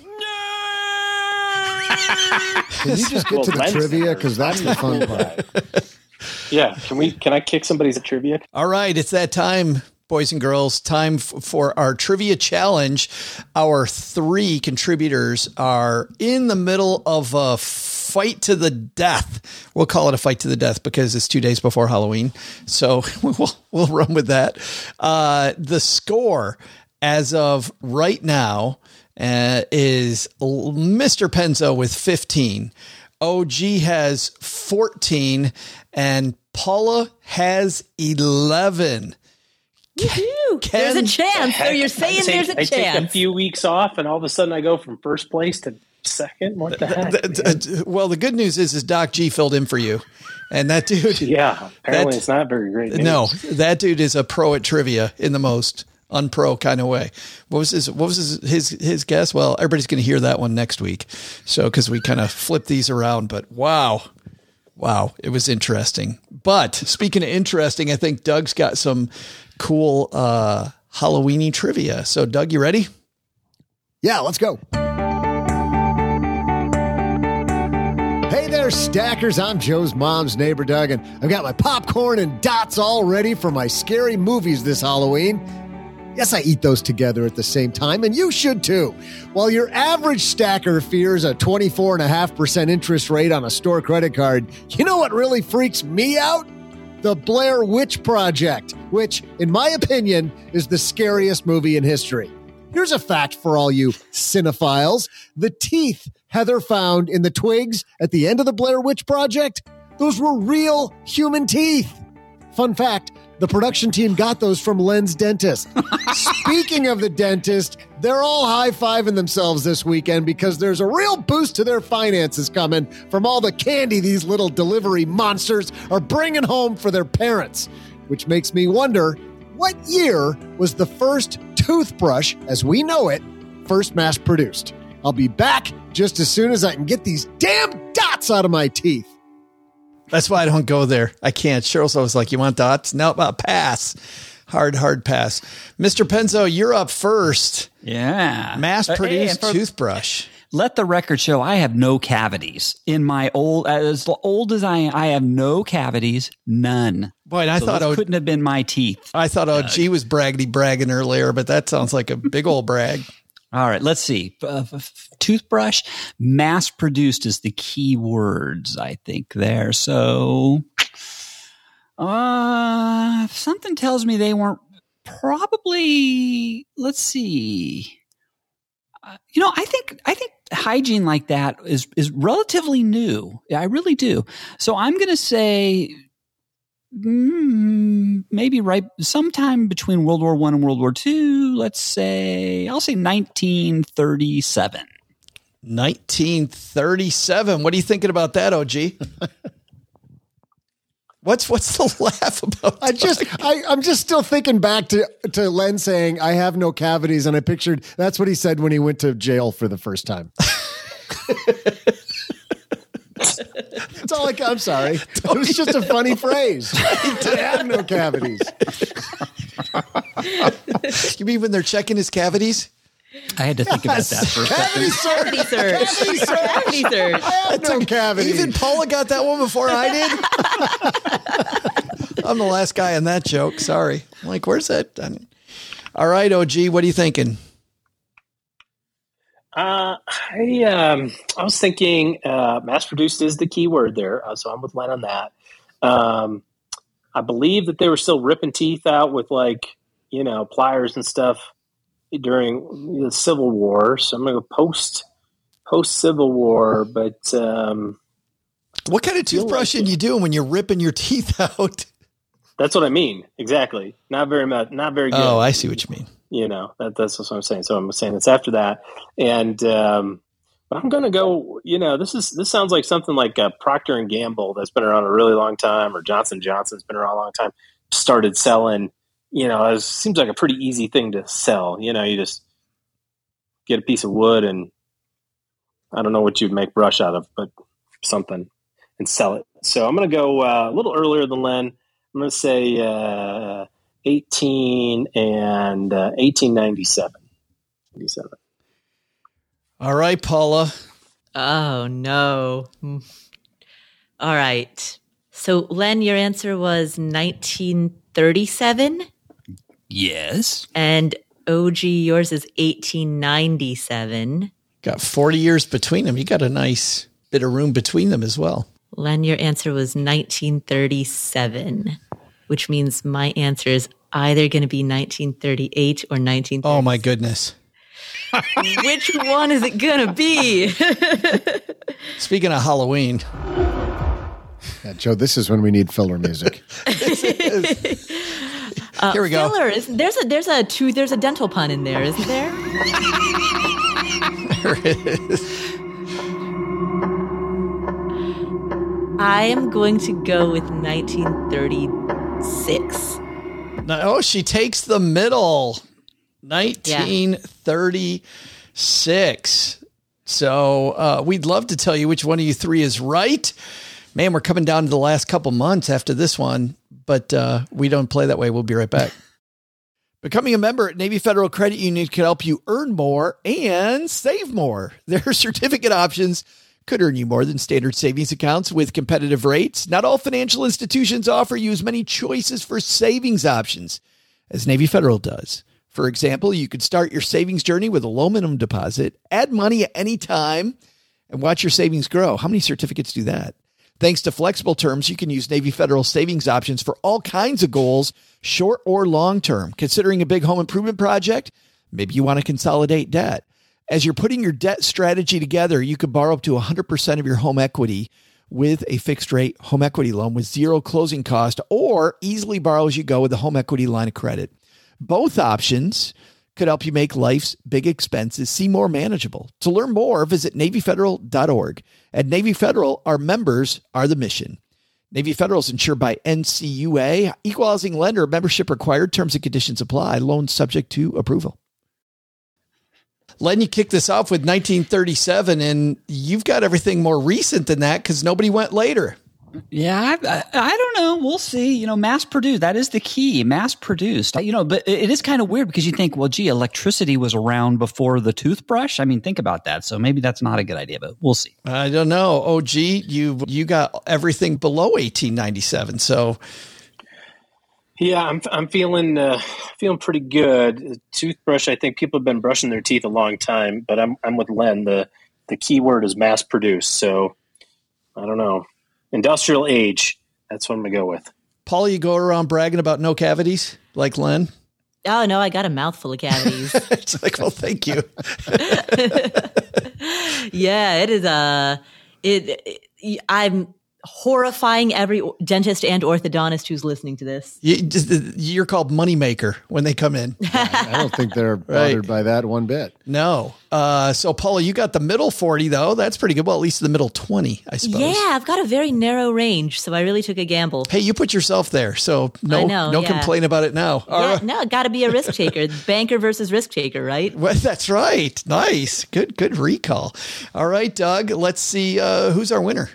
can you just get Well, to the Len's trivia? there. Because that's the fun part. Yeah, can we? Can I kick somebody's trivia? all right, it's that time, boys and girls, time f- for our trivia challenge. Our three contributors are in the middle of a fight to the death. We'll call it a fight to the death because it's two days before Halloween. So we'll, we'll run with that. Uh, the score as of right now uh, is Mister Penzo with fifteen. O G has fourteen and Paula has eleven. Ken, there's a chance. So you're saying I take, there's a I chance. take a few weeks off, and all of a sudden I go from first place to second. What the heck? The, well, the good news is, is Doc G filled in for you, and that dude. Yeah, apparently that, it's not very great news. No, that dude is a pro at trivia in the most unpro kind of way. What was his? What was his his, his guess? Well, everybody's going to hear that one next week. So because we kind of flip these around, but wow. Wow, it was interesting. But speaking of interesting, I think Doug's got some cool uh, Halloween-y trivia. So, Doug, you ready? Yeah, let's go. Hey there, stackers. I'm Joe's mom's neighbor, Doug, and I've got my popcorn and dots all ready for my scary movies this Halloween. Yes, I eat those together at the same time, and you should too. While your average stacker fears a twenty-four point five percent interest rate on a store credit card, you know what really freaks me out? The Blair Witch Project, which, in my opinion, is the scariest movie in history. Here's a fact for all you cinephiles. The teeth Heather found in the twigs at the end of the Blair Witch Project, those were real human teeth. Fun fact, the production team got those from Len's dentist. Speaking of the dentist, they're all high-fiving themselves this weekend because there's a real boost to their finances coming from all the candy these little delivery monsters are bringing home for their parents. Which makes me wonder, what year was the first toothbrush, as we know it, first mass-produced? I'll be back just as soon as I can get these damn dots out of my teeth. That's why I don't go there. I can't. Cheryl's always like, you want dots? No, uh, pass. Hard, hard pass. Mister Penzo, you're up first. Yeah. Mass-produced Uh, hey, for- toothbrush. Let the record show I have no cavities. In my old, as old as I am, I have no cavities, none. Boy, and I so thought those O- couldn't have been my teeth. I thought O G was braggity bragging earlier, but that sounds like a big old brag. All right, let's see. Uh, f- f- toothbrush, mass produced is the key words, I think, there. So, uh, something tells me they weren't probably, let's see. Uh, you know, I think, I think hygiene like that is, is relatively new. I really do. So I'm going to say, Mm, maybe right sometime between World War One and World War Two. Let's say I'll say nineteen thirty-seven. nineteen thirty-seven. What are you thinking about that, O G? What's what's the laugh about? I just I, I'm just still thinking back to to Len saying I have no cavities, and I pictured that's what he said when he went to jail for the first time. That's all I, I'm sorry. It was just a funny phrase. I have no cavities. You mean when they're checking his cavities? I had to think Yes. about that for a Cavity second. search. Cavity search. Cavity search. Cavity search. I have no cavities. Even Paula got that one before I did. I'm the last guy on that joke. Sorry. I'm like, where's that? All right, O G, what are you thinking? Uh, I um, I was thinking uh, mass-produced is the key word there, uh, so I'm with Len on that. Um, I believe that they were still ripping teeth out with, like, you know, pliers and stuff during the Civil War. So I'm going to go post post Civil War, but um, What kind of toothbrushing like you doing when you're ripping your teeth out? that's what I mean. Exactly. Not very much. Not very good. Oh, I see what you mean. You know, that, that's what I'm saying. So I'm saying it's after that. And, um, but I'm going to go, you know, this is, this sounds like something like a Procter and Gamble that's been around a really long time, or Johnson Johnson's been around a long time, started selling, you know, it seems like a pretty easy thing to sell. You know, you just get a piece of wood and I don't know what you'd make brush out of, but something, and sell it. So I'm going to go uh, a little earlier than Len. I'm going to say, uh, eighteen and uh, eighteen ninety-seven. ninety-seven. All right, Paula. Oh, no. All right. So, Len, your answer was nineteen thirty-seven. Yes. And O G, yours is eighteen ninety-seven. Got forty years between them. You got a nice bit of room between them as well. Len, your answer was nineteen thirty-seven, which means my answer is either going to be nineteen thirty-eight or nineteen thirty. Oh, my goodness. Which one is it going to be? Speaking of Halloween. Yeah, Joe, this is when we need filler music. uh, Here we go. Filler, is, there's a there's a two there's a dental pun in there, isn't there? There it is. I am going to go with nineteen thirty-six. No, oh, she takes the middle. nineteen thirty-six. So uh, we'd love to tell you which one of you three is right. Man, we're coming down to the last couple months after this one, but uh, we don't play that way. We'll be right back. Becoming a member at Navy Federal Credit Union can help you earn more and save more. Their certificate options could earn you more than standard savings accounts with competitive rates. Not all financial institutions offer you as many choices for savings options as Navy Federal does. For example, you could start your savings journey with a low minimum deposit, add money at any time, and watch your savings grow. How many certificates do that? Thanks to flexible terms, you can use Navy Federal savings options for all kinds of goals, short or long term. Considering a big home improvement project, maybe you want to consolidate debt. As you're putting your debt strategy together, you could borrow up to one hundred percent of your home equity with a fixed rate home equity loan with zero closing cost, or easily borrow as you go with a home equity line of credit. Both options could help you make life's big expenses seem more manageable. To learn more, visit Navy Federal dot org. At Navy Federal, our members are the mission. Navy Federal is insured by N C U A. Equal housing lender. Membership required. Terms and conditions apply. Loans subject to approval. Len, you kick this off with nineteen thirty-seven, and you've got everything more recent than that because nobody went later. Yeah, I, I, I don't know. We'll see. You know, mass produced. That is the key. Mass produced. You know, but it is kind of weird because you think, well, gee, electricity was around before the toothbrush. I mean, think about that. So maybe that's not a good idea, but we'll see. I don't know. Oh, gee, you you got everything below eighteen ninety-seven. So, yeah, I'm I'm feeling uh, feeling pretty good. Toothbrush. I think people have been brushing their teeth a long time, but I'm I'm with Len. The the key word is mass produced. So I don't know. Industrial age. That's what I'm going to go with. Paul, you go around bragging about no cavities like Len? Oh, no, I got a mouthful of cavities. It's like, well, thank you. Yeah, it is a, it, it, I'm horrifying every dentist and orthodontist who's listening to this. You, you're called moneymaker when they come in. I don't think they're bothered Right. by that one bit. No. Uh, so, Paula, you got the middle forty, though. That's pretty good. Well, at least the middle twenty, I suppose. Yeah, I've got a very narrow range, so I really took a gamble. Hey, you put yourself there, so no, I know, no yeah. complain about it now. All Yeah, right. no, got to be a risk taker. Banker versus risk taker, right? Well, that's right. Nice. Good, good recall. All right, Doug, let's see uh, who's our winner.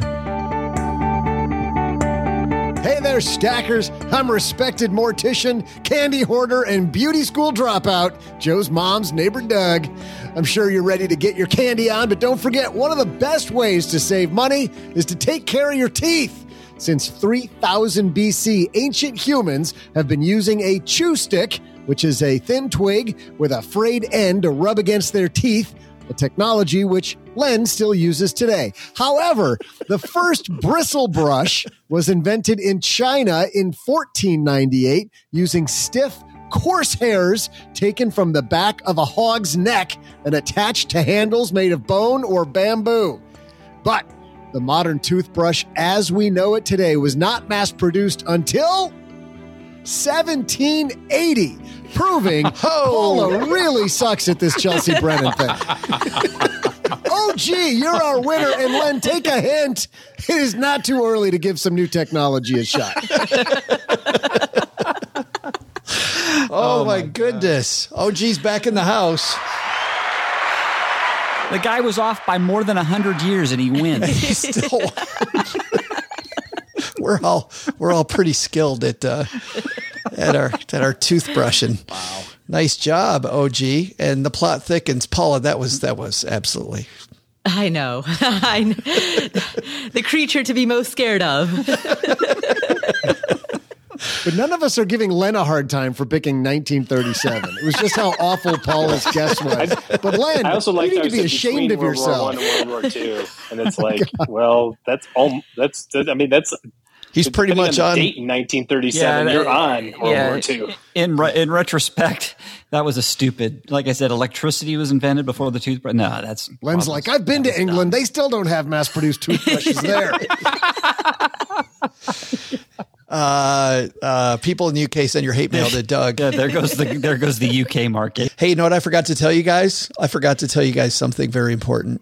Hey there, stackers. I'm respected mortician, candy hoarder, and beauty school dropout, Joe's mom's neighbor, Doug. I'm sure you're ready to get your candy on, but don't forget, one of the best ways to save money is to take care of your teeth. Since three thousand B C, ancient humans have been using a chew stick, which is a thin twig with a frayed end to rub against their teeth, a technology which Len still uses today. However, the first bristle brush was invented in China in fourteen ninety-eight using stiff, coarse hairs taken from the back of a hog's neck and attached to handles made of bone or bamboo. But the modern toothbrush as we know it today was not mass-produced until seventeen eighty, proving Paula really sucks at this Chelsea Brennan thing. Oh, gee, you're our winner. And Len, take a hint. It is not too early to give some new technology a shot. Oh, oh my, my goodness. Oh, geez, back in the house. The guy was off by more than one hundred years, and he wins. He's still we're all we're all pretty skilled at uh, at our at our toothbrushing. Wow, nice job, O G. And the plot thickens, Paula. That was that was absolutely. I know. I know. The creature to be most scared of. But none of us are giving Len a hard time for picking nineteen thirty-seven. It was just how awful Paula's guess was. But Len, I also like you need how to be it's ashamed of between World War yourself. One and World War Two, and it's like, well, that's all. That's I mean, that's He's pretty depending much on on. the date in nineteen thirty-seven. Yeah, you're uh, on World yeah, War Two. In re- in retrospect, that was a stupid. Like I said, electricity was invented before the toothbrush. No, that's Len's like, I've been to England. They still don't have mass-produced toothbrushes there. Uh, uh, people in the U K send your hate mail to Doug. Yeah, there goes the there goes the U K market. Hey, you know what I forgot to tell you guys? I forgot to tell you guys something very important.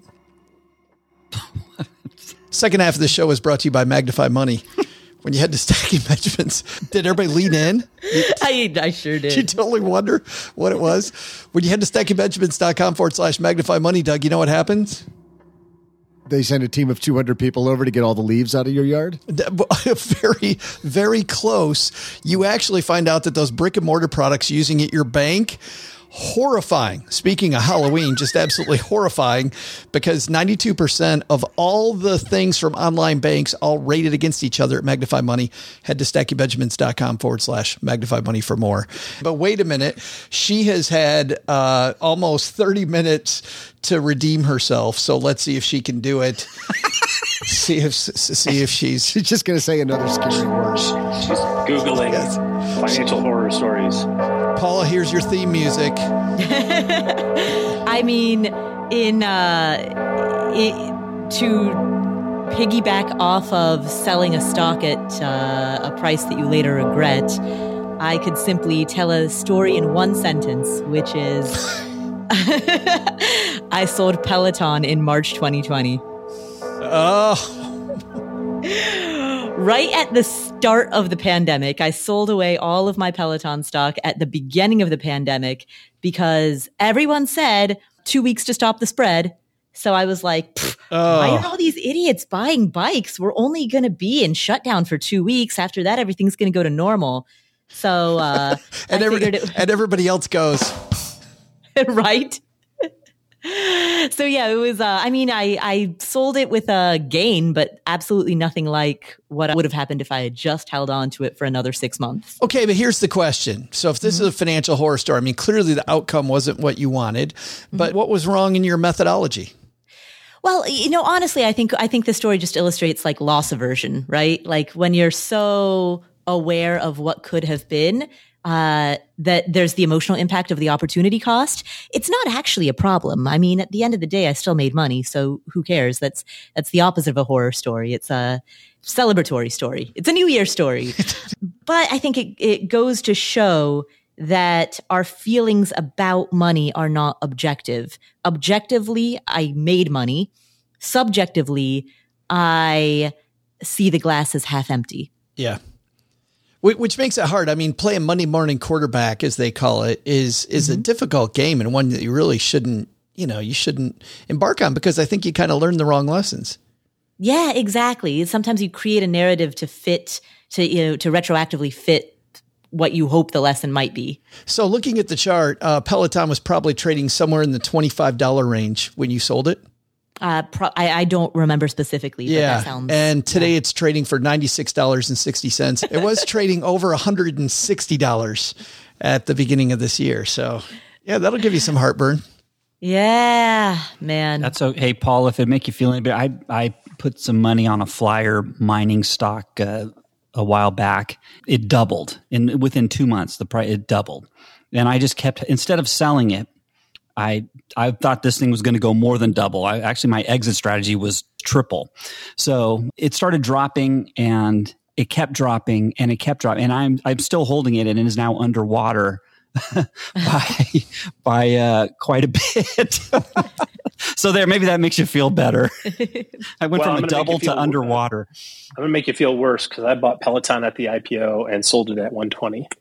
Second half of the show is brought to you by Magnify Money. When you head to Stacking Benjamins, did everybody lean in? I, I sure You did. totally wonder what it was. When you head to stackingbenjamins.com forward slash magnify money, Doug, you know what happens? They send a team of two hundred people over to get all the leaves out of your yard. Very, very close. You actually find out that those brick and mortar products using at your bank, horrifying. Speaking of Halloween, just absolutely horrifying, because ninety-two percent of all the things from online banks all rated against each other at Magnify Money. Head to stackingbenjamins.com forward slash magnify money for more. But wait a minute. She has had uh, almost thirty minutes to redeem herself. So let's see if she can do it. see if see if she's She's just going to say another scary word. She's Googling financial horror stories. Paula, here's your theme music. I mean, in uh, it, to piggyback off of selling a stock at uh, a price that you later regret, I could simply tell a story in one sentence, which is I sold Peloton in March twenty twenty. Oh, Right at the start of the pandemic, I sold away all of my Peloton stock at the beginning of the pandemic because everyone said two weeks to stop the spread. So I was like, oh. why are all these idiots buying bikes? We're only going to be in shutdown for two weeks. After that, everything's going to go to normal. So uh, and, I every, figured it, and everybody else goes. right? So yeah, it was, uh, I mean, I, I sold it with a gain, but absolutely nothing like what would have happened if I had just held on to it for another six months. Okay, but here's the question. So if this mm-hmm. is a financial horror story, I mean, clearly the outcome wasn't what you wanted, but mm-hmm. what was wrong in your methodology? Well, you know, honestly, I think, I think the story just illustrates like loss aversion, right? Like when you're so aware of what could have been, uh, that there's the emotional impact of the opportunity cost. It's not actually a problem. I mean, at the end of the day, I still made money. So who cares? That's, that's the opposite of a horror story. It's a celebratory story. It's a New Year story. But I think it, it goes to show that our feelings about money are not objective. Objectively, I made money. Subjectively, I see the glass as half empty. Yeah. Which makes it hard. I mean, playing Monday morning quarterback, as they call it, is is mm-hmm. a difficult game and one that you really shouldn't, you know, you shouldn't embark on because I think you kind of learn the wrong lessons. Yeah, exactly. Sometimes you create a narrative to fit, to, you know, to retroactively fit what you hope the lesson might be. So looking at the chart, uh, Peloton was probably trading somewhere in the twenty-five dollars range when you sold it. Uh, pro- I, I don't remember specifically. But yeah. That sounds, and today yeah. it's trading for ninety-six dollars and sixty cents. It was trading over one hundred sixty dollars at the beginning of this year. So yeah, that'll give you some heartburn. Yeah, man. That's okay. Hey, Paul, if it make you feel any better, I, I put some money on a Flyer mining stock uh, a while back. It doubled in within two months. The price, it doubled. And I just kept, instead of selling it, I I thought this thing was going to go more than double. I, actually, my exit strategy was triple. So it started dropping, and it kept dropping, and it kept dropping. And I'm I'm still holding it, and it is now underwater by by uh, quite a bit. So there, maybe that makes you feel better. I went well, from a double to underwater. I'm gonna make you feel worse because I bought Peloton at the I P O and sold it at one twenty.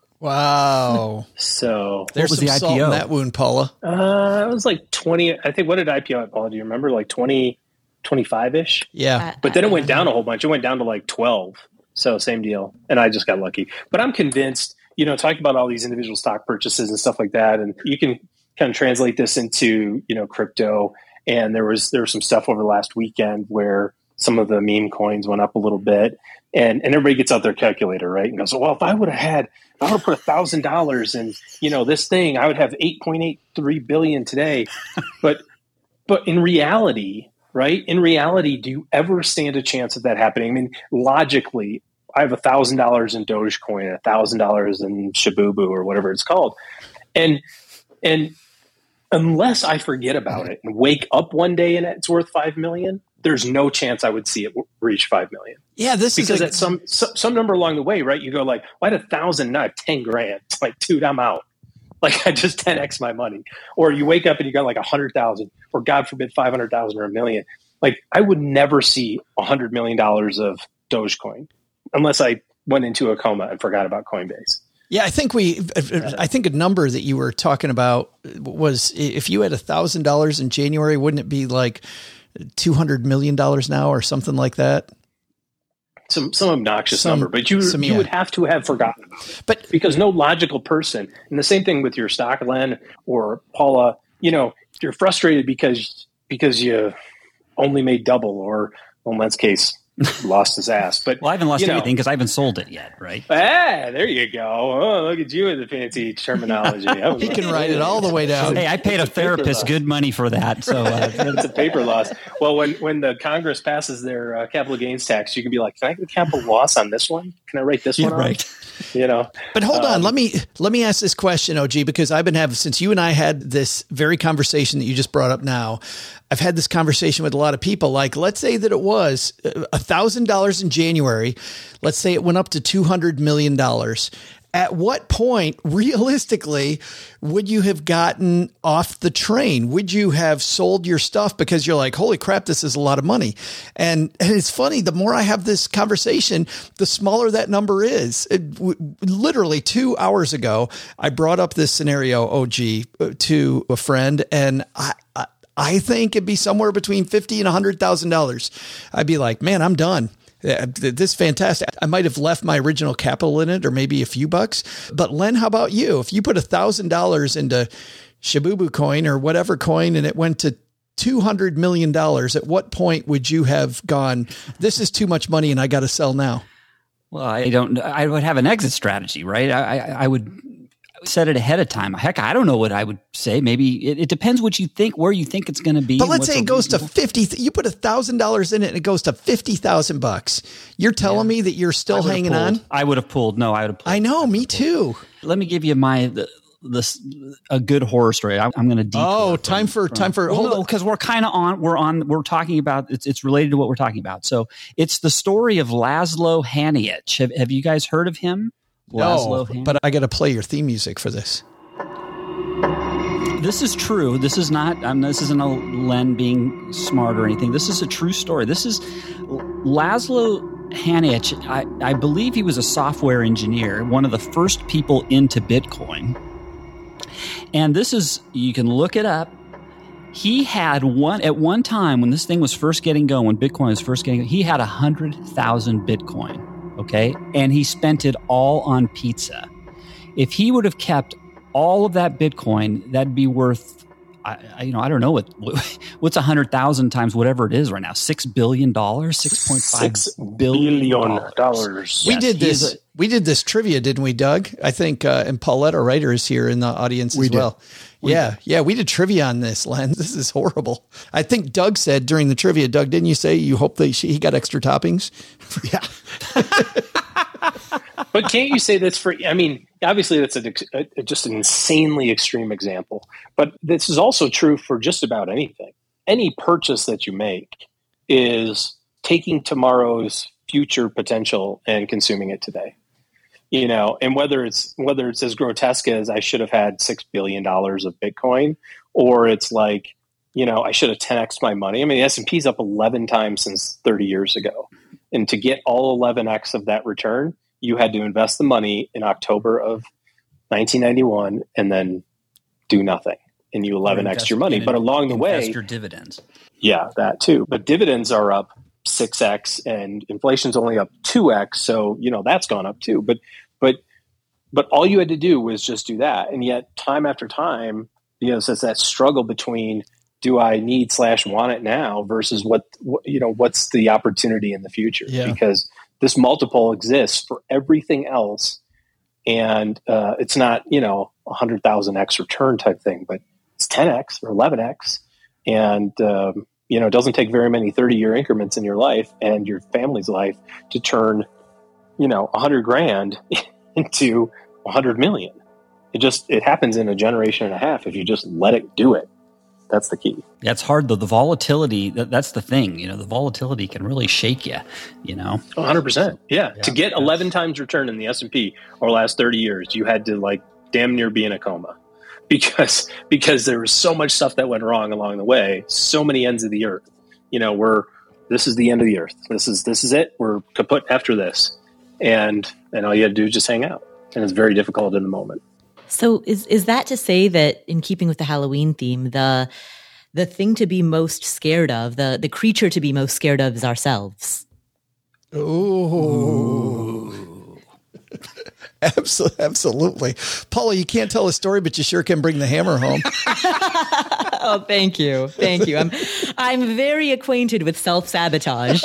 Wow. So there's what was some the I P O? salt in that wound, Paula. Uh, it was like twenty. I think, what did I P O at, Paula? Do you remember? Like twenty, twenty-five-ish? Yeah. But then it went down a whole bunch. It went down to like twelve. So same deal. And I just got lucky. But I'm convinced, you know, talking about all these individual stock purchases and stuff like that, and you can kind of translate this into, you know, crypto. And there was there was some stuff over the last weekend where some of the meme coins went up a little bit. And and everybody gets out their calculator, right? And goes, well, if I would have had, if I would have put a thousand dollars in, you know, this thing, I would have eight point eight three billion today. But but in reality, right? In reality, do you ever stand a chance of that happening? I mean, logically, I have a thousand dollars in Dogecoin, a thousand dollars in Shibubu or whatever it's called, and and unless I forget about it and wake up one day and it's worth five million, there's no chance I would see it reach five million. Yeah, this because is a- at some, some some number along the way, right? You go like, well, I had a thousand, now I have ten grand. It's like, dude, I'm out. Like I just ten x my money. Or you wake up and you got like a hundred thousand, or God forbid, five hundred thousand or a million. Like I would never see a hundred million dollars of Dogecoin unless I went into a coma and forgot about Coinbase. Yeah, I think we, I think a number that you were talking about was if you had a thousand dollars in January, wouldn't it be like two hundred million dollars now or something like that? Some some obnoxious some, number, but you some, you yeah. would have to have forgotten about it. But because no logical person, and the same thing with your stock, Len or Paula, you know, you're frustrated because because you only made double, or well, in Len's case, lost his ass. But well, I haven't lost you know, anything because I haven't sold it yet, right? Ah, there you go. Oh, look at you with the fancy terminology. He can write it all the way down. Hey, I paid a therapist loss. good money for that, so uh, it's a paper loss. Well, when when the Congress passes their uh, capital gains tax, you can be like, "Can I get a capital loss on this one? Can I write this yeah, one right. off?" You know. But hold um, on, let me let me ask this question, O G, because I've been having, since you and I had this very conversation that you just brought up now, I've had this conversation with a lot of people. Like, let's say that it was a thousand dollars in January. Let's say it went up to two hundred million dollars. At what point, realistically, would you have gotten off the train? Would you have sold your stuff because you're like, holy crap, this is a lot of money? And, and it's funny, the more I have this conversation, the smaller that number is. It, w- literally two hours ago, I brought up this scenario, O G, to a friend, and I, I, I think it'd be somewhere between fifty and one hundred thousand dollars. I'd be like, man, I'm done. This is fantastic. I might have left my original capital in it, or maybe a few bucks. But Len, how about you? If you put a thousand dollars into Shibubu coin or whatever coin, and it went to two hundred million dollars, at what point would you have gone, this is too much money and I got to sell now? Well, I don't, I would have an exit strategy, right? I, I, I would set it ahead of time. Heck, I don't know what I would say. Maybe it, it depends what you think, where you think it's going to be. But let's say it goes to fifty. You put a thousand dollars in it and it goes to fifty thousand bucks. You're telling yeah. me that you're still hanging pulled. on? I would have pulled. No, I would have pulled. I know, me too. Let me give you my, the, this, a good horror story. I, I'm going to. Oh, time for, time for, well, hold no, on. Because we're kind of on, we're on, we're talking about, it's, it's related to what we're talking about. So it's the story of Laszlo Haniech. Have, have you guys heard of him? No, but I got to play your theme music for this. This is true. This is not, um, this isn't a Len being smart or anything. This is a true story. This is Laszlo Haniech. I, I believe he was a software engineer, one of the first people into Bitcoin. And this is, you can look it up. He had one, at one time when this thing was first getting going, when Bitcoin was first getting going, he had one hundred thousand Bitcoin, okay? And he spent it all on pizza. If he would have kept all of that Bitcoin, that'd be worth, I, I, you know, I don't know what what's a hundred thousand times whatever it is right now, six billion dollars, six point five six billion dollars. We yes, did this. A, we did this trivia, didn't we, Doug? I think, uh, and Paulette, our writer, is here in the audience we as did. well. We yeah, did. yeah, we did trivia on this, Len. This is horrible. I think Doug said during the trivia, Doug, didn't you say you hope that she, he got extra toppings? Yeah. But can't you say that's for, I mean, obviously that's a, a, just an insanely extreme example, but this is also true for just about anything. Any purchase that you make is taking tomorrow's future potential and consuming it today. You know, and whether it's whether it's as grotesque as I should have had six billion dollars of Bitcoin, or it's like, you know, I should have ten x my money. I mean, the S and P's up eleven times since thirty years ago. And to get all eleven x of that return, you had to invest the money in October of nineteen ninety-one and then do nothing. And you eleven x your money. But along the way, investor dividends. Yeah, that too. But dividends are up six x and inflation's only up two x. So, you know, that's gone up too. But but but all you had to do was just do that. And yet time after time, you know, so it's that struggle between do I need slash want it now versus what, what you know, what's the opportunity in the future? Yeah. Because this multiple exists for everything else. And uh, it's not, you know, one hundred thousand X return type thing, but it's ten X or eleven X. And, um, you know, it doesn't take very many thirty-year increments in your life and your family's life to turn, you know, one hundred grand into one hundred million. It just, it happens in a generation and a half if you just let it do it. That's the key. That's hard though. The volatility, that, that's the thing. You know, the volatility can really shake you, you know. one hundred percent. Yeah. Yeah. To get eleven times return in the S and P over the last thirty years, you had to like damn near be in a coma because because there was so much stuff that went wrong along the way, so many ends of the earth. You know, we're this is the end of the earth. This is this is it. We're kaput after this. And and all you had to do is just hang out. And it's very difficult in the moment. So is is that to say that, in keeping with the Halloween theme, the the thing to be most scared of, the the creature to be most scared of, is ourselves? Ooh. Absolutely, absolutely. Paula, you can't tell a story, but you sure can bring the hammer home. Oh, thank you, thank you. I'm I'm very acquainted with self-sabotage.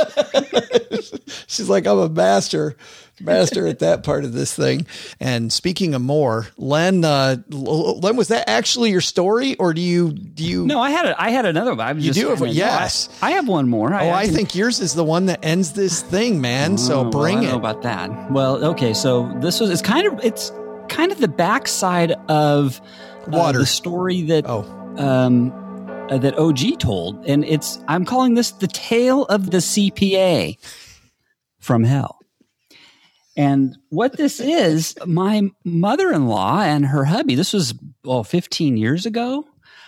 She's like, I'm a master, master at that part of this thing. And speaking of more, Len, uh, Len, was that actually your story, or do you do you? No, I had a, I had another one. I was You just do have kinda- one, yes. no, I, I have one more. Oh, I, I can- think yours is the one that ends this thing, man. So Oh, well, bring I don't know it. about that. Well, okay. So this was it's kind of it's kind of the backside of uh, Water. the story that Oh, um, uh, that O G told, and it's I'm calling this the tale of the C P A from hell. And what this is, my mother-in-law and her hubby, this was well fifteen years ago.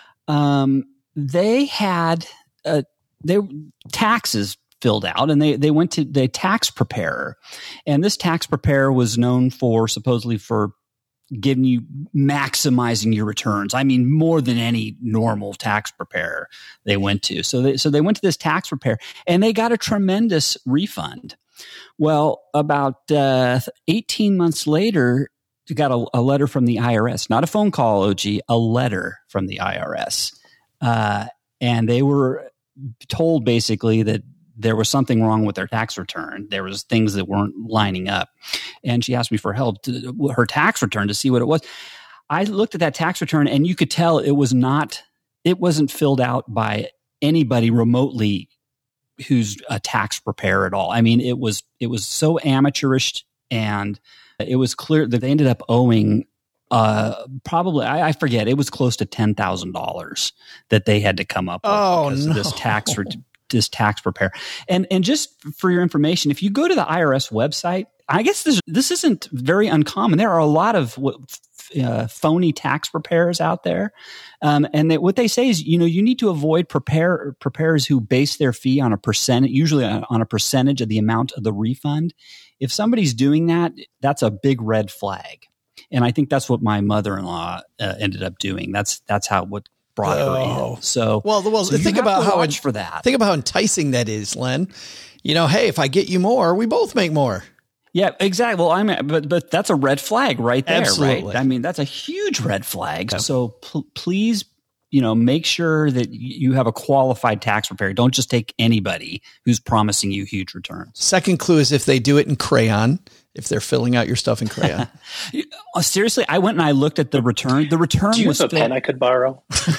Um, they had uh, their taxes filled out, and they they went to the tax preparer, and this tax preparer was known for supposedly for giving you maximizing your returns. I mean, more than any normal tax preparer they went to. So they so they went to this tax preparer, and they got a tremendous refund. Well, about uh, eighteen months later, you got a, a letter from the I R S, not a phone call, O G, a letter from the I R S. Uh, and they were told basically that there was something wrong with their tax return. There was things that weren't lining up. And she asked me for help, to, her tax return, to see what it was. I looked at that tax return, and you could tell it was not, it wasn't filled out by anybody remotely who's a tax preparer at all. I mean, it was it was so amateurish, and it was clear that they ended up owing uh, probably I, I forget it was close to ten thousand dollars that they had to come up with Oh, because no. of this tax re- this tax preparer. And and just for your information, if you go to the I R S website, I guess this this isn't very uncommon. There are a lot of uh, phony tax preparers out there. Um, and they, what they say is, you know, you need to avoid prepare, preparers who base their fee on a percent, usually on a percentage of the amount of the refund. If somebody's doing that, that's a big red flag. And I think that's what my mother-in-law uh, ended up doing. That's that's how what brought her Oh. in. So, well, well, so you think have about to how watch for that. Think about how enticing that is, Len. You know, hey, if I get you more, we both make more. Yeah, exactly. Well, I mean, but but that's a red flag right there, Absolutely. right? I mean, that's a huge red flag. Yeah. So pl- please, you know, make sure that you have a qualified tax preparer. Don't just take anybody who's promising you huge returns. Second clue is if they do it in crayon, if they're filling out your stuff in crayon. Seriously, I went and I looked at the return. The return Do you was have a still, pen I could borrow?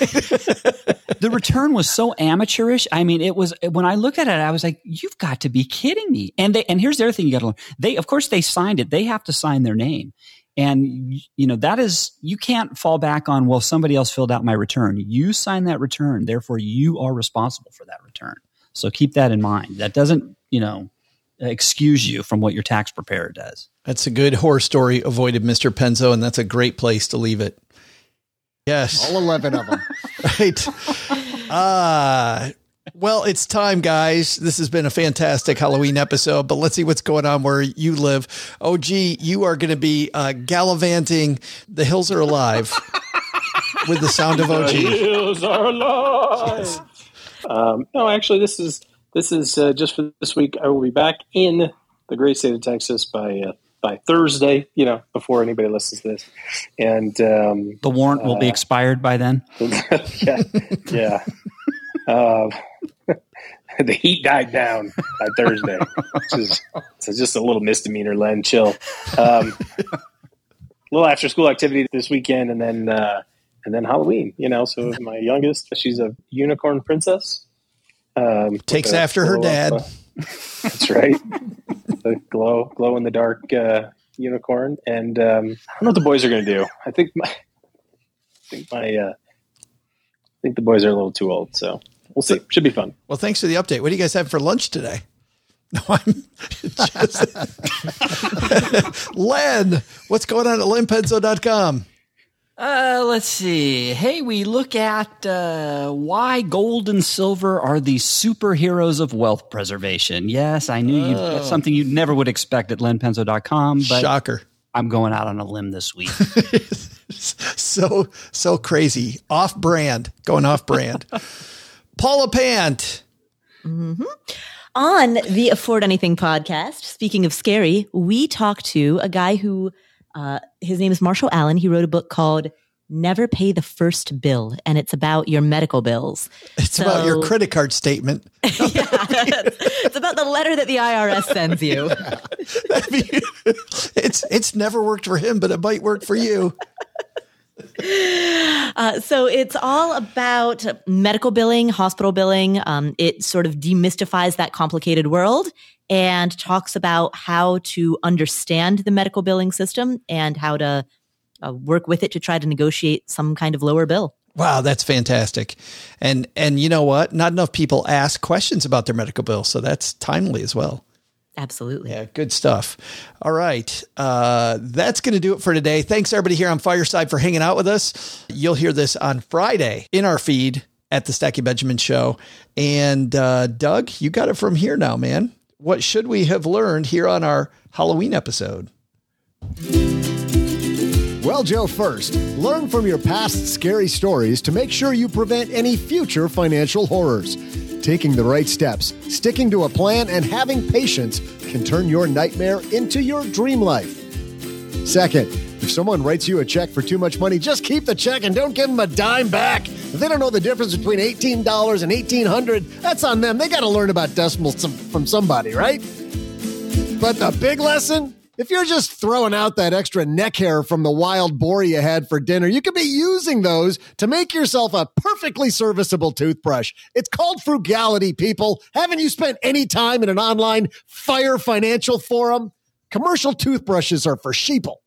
the return was so amateurish. I mean, it was when I looked at it, I was like, "You've got to be kidding me!" And they, and here's the other thing you got to learn: they, of course, they signed it. They have to sign their name, and you know that is you can't fall back on. Well, somebody else filled out my return. You signed that return, therefore you are responsible for that return. So keep that in mind. That doesn't, you know, excuse you from what your tax preparer does. That's a good horror story avoided, Mister Penzo, and that's a great place to leave it. Yes. All eleven of them. Right. Uh, well, it's time, guys. This has been a fantastic Halloween episode, but let's see what's going on where you live. O G, you are going to be uh, gallivanting The Hills Are Alive with the sound of O G. The hills are alive. Um, no, actually, this is this is uh, just for this week. I will be back in the great state of Texas by uh, by Thursday. You know, before anybody listens to this, and um, The warrant will be uh, expired by then. yeah, yeah. Uh, the heat died down by Thursday. Which is, it's just a little misdemeanor, Len. Chill. Um, a little after school activity this weekend, and then uh, and then Halloween. You know, so my youngest, she's a unicorn princess. Um, Takes after her dad. Up, uh, that's right. The glow glow in the dark uh, unicorn, and um, I don't know what the boys are going to do. I think my I think my uh, I think the boys are a little too old, so we'll see. Should be fun. Well, thanks for the update. What do you guys have for lunch today? No, I'm just Len. What's going on at len penzo dot com? Uh, let's see. Hey, we look at uh, why gold and silver are the superheroes of wealth preservation. Yes, I knew you. That's something you never would expect at len penzo dot com. But shocker. I'm going out on a limb this week. so, so crazy. Off brand. Going off brand. Paula Pant. Mm-hmm. On the Afford Anything podcast, speaking of scary, we talked to a guy who Uh, his name is Marshall Allen. He wrote a book called Never Pay the First Bill, and it's about your medical bills. It's so, about your credit card statement. Yeah, it's about the letter that the I R S sends you. I mean, it's it's never worked for him, but it might work for you. Uh, so it's all about medical billing, hospital billing. Um, it sort of demystifies that complicated world and talks about how to understand the medical billing system and how to uh, work with it to try to negotiate some kind of lower bill. Wow, that's fantastic. And and you know what? Not enough people ask questions about their medical bill, so that's timely as well. Absolutely. Yeah, good stuff. All right. Uh, that's going to do it for today. Thanks, everybody here on Fireside, for hanging out with us. You'll hear this on Friday in our feed at the Stacking Benjamin Show. And uh, Doug, you got it from here now, man. What should we have learned here on our Halloween episode? Well, Joe, first, learn from your past scary stories to make sure you prevent any future financial horrors. Taking the right steps, sticking to a plan, and having patience can turn your nightmare into your dream life. Second, if someone writes you a check for too much money, just keep the check and don't give them a dime back. If they don't know the difference between eighteen dollars and eighteen hundred dollars, that's on them. They got to learn about decimals from somebody, right? But the big lesson? If you're just throwing out that extra neck hair from the wild boar you had for dinner, you could be using those to make yourself a perfectly serviceable toothbrush. It's called frugality, people. Haven't you spent any time in an online fire financial forum? Commercial toothbrushes are for sheeple.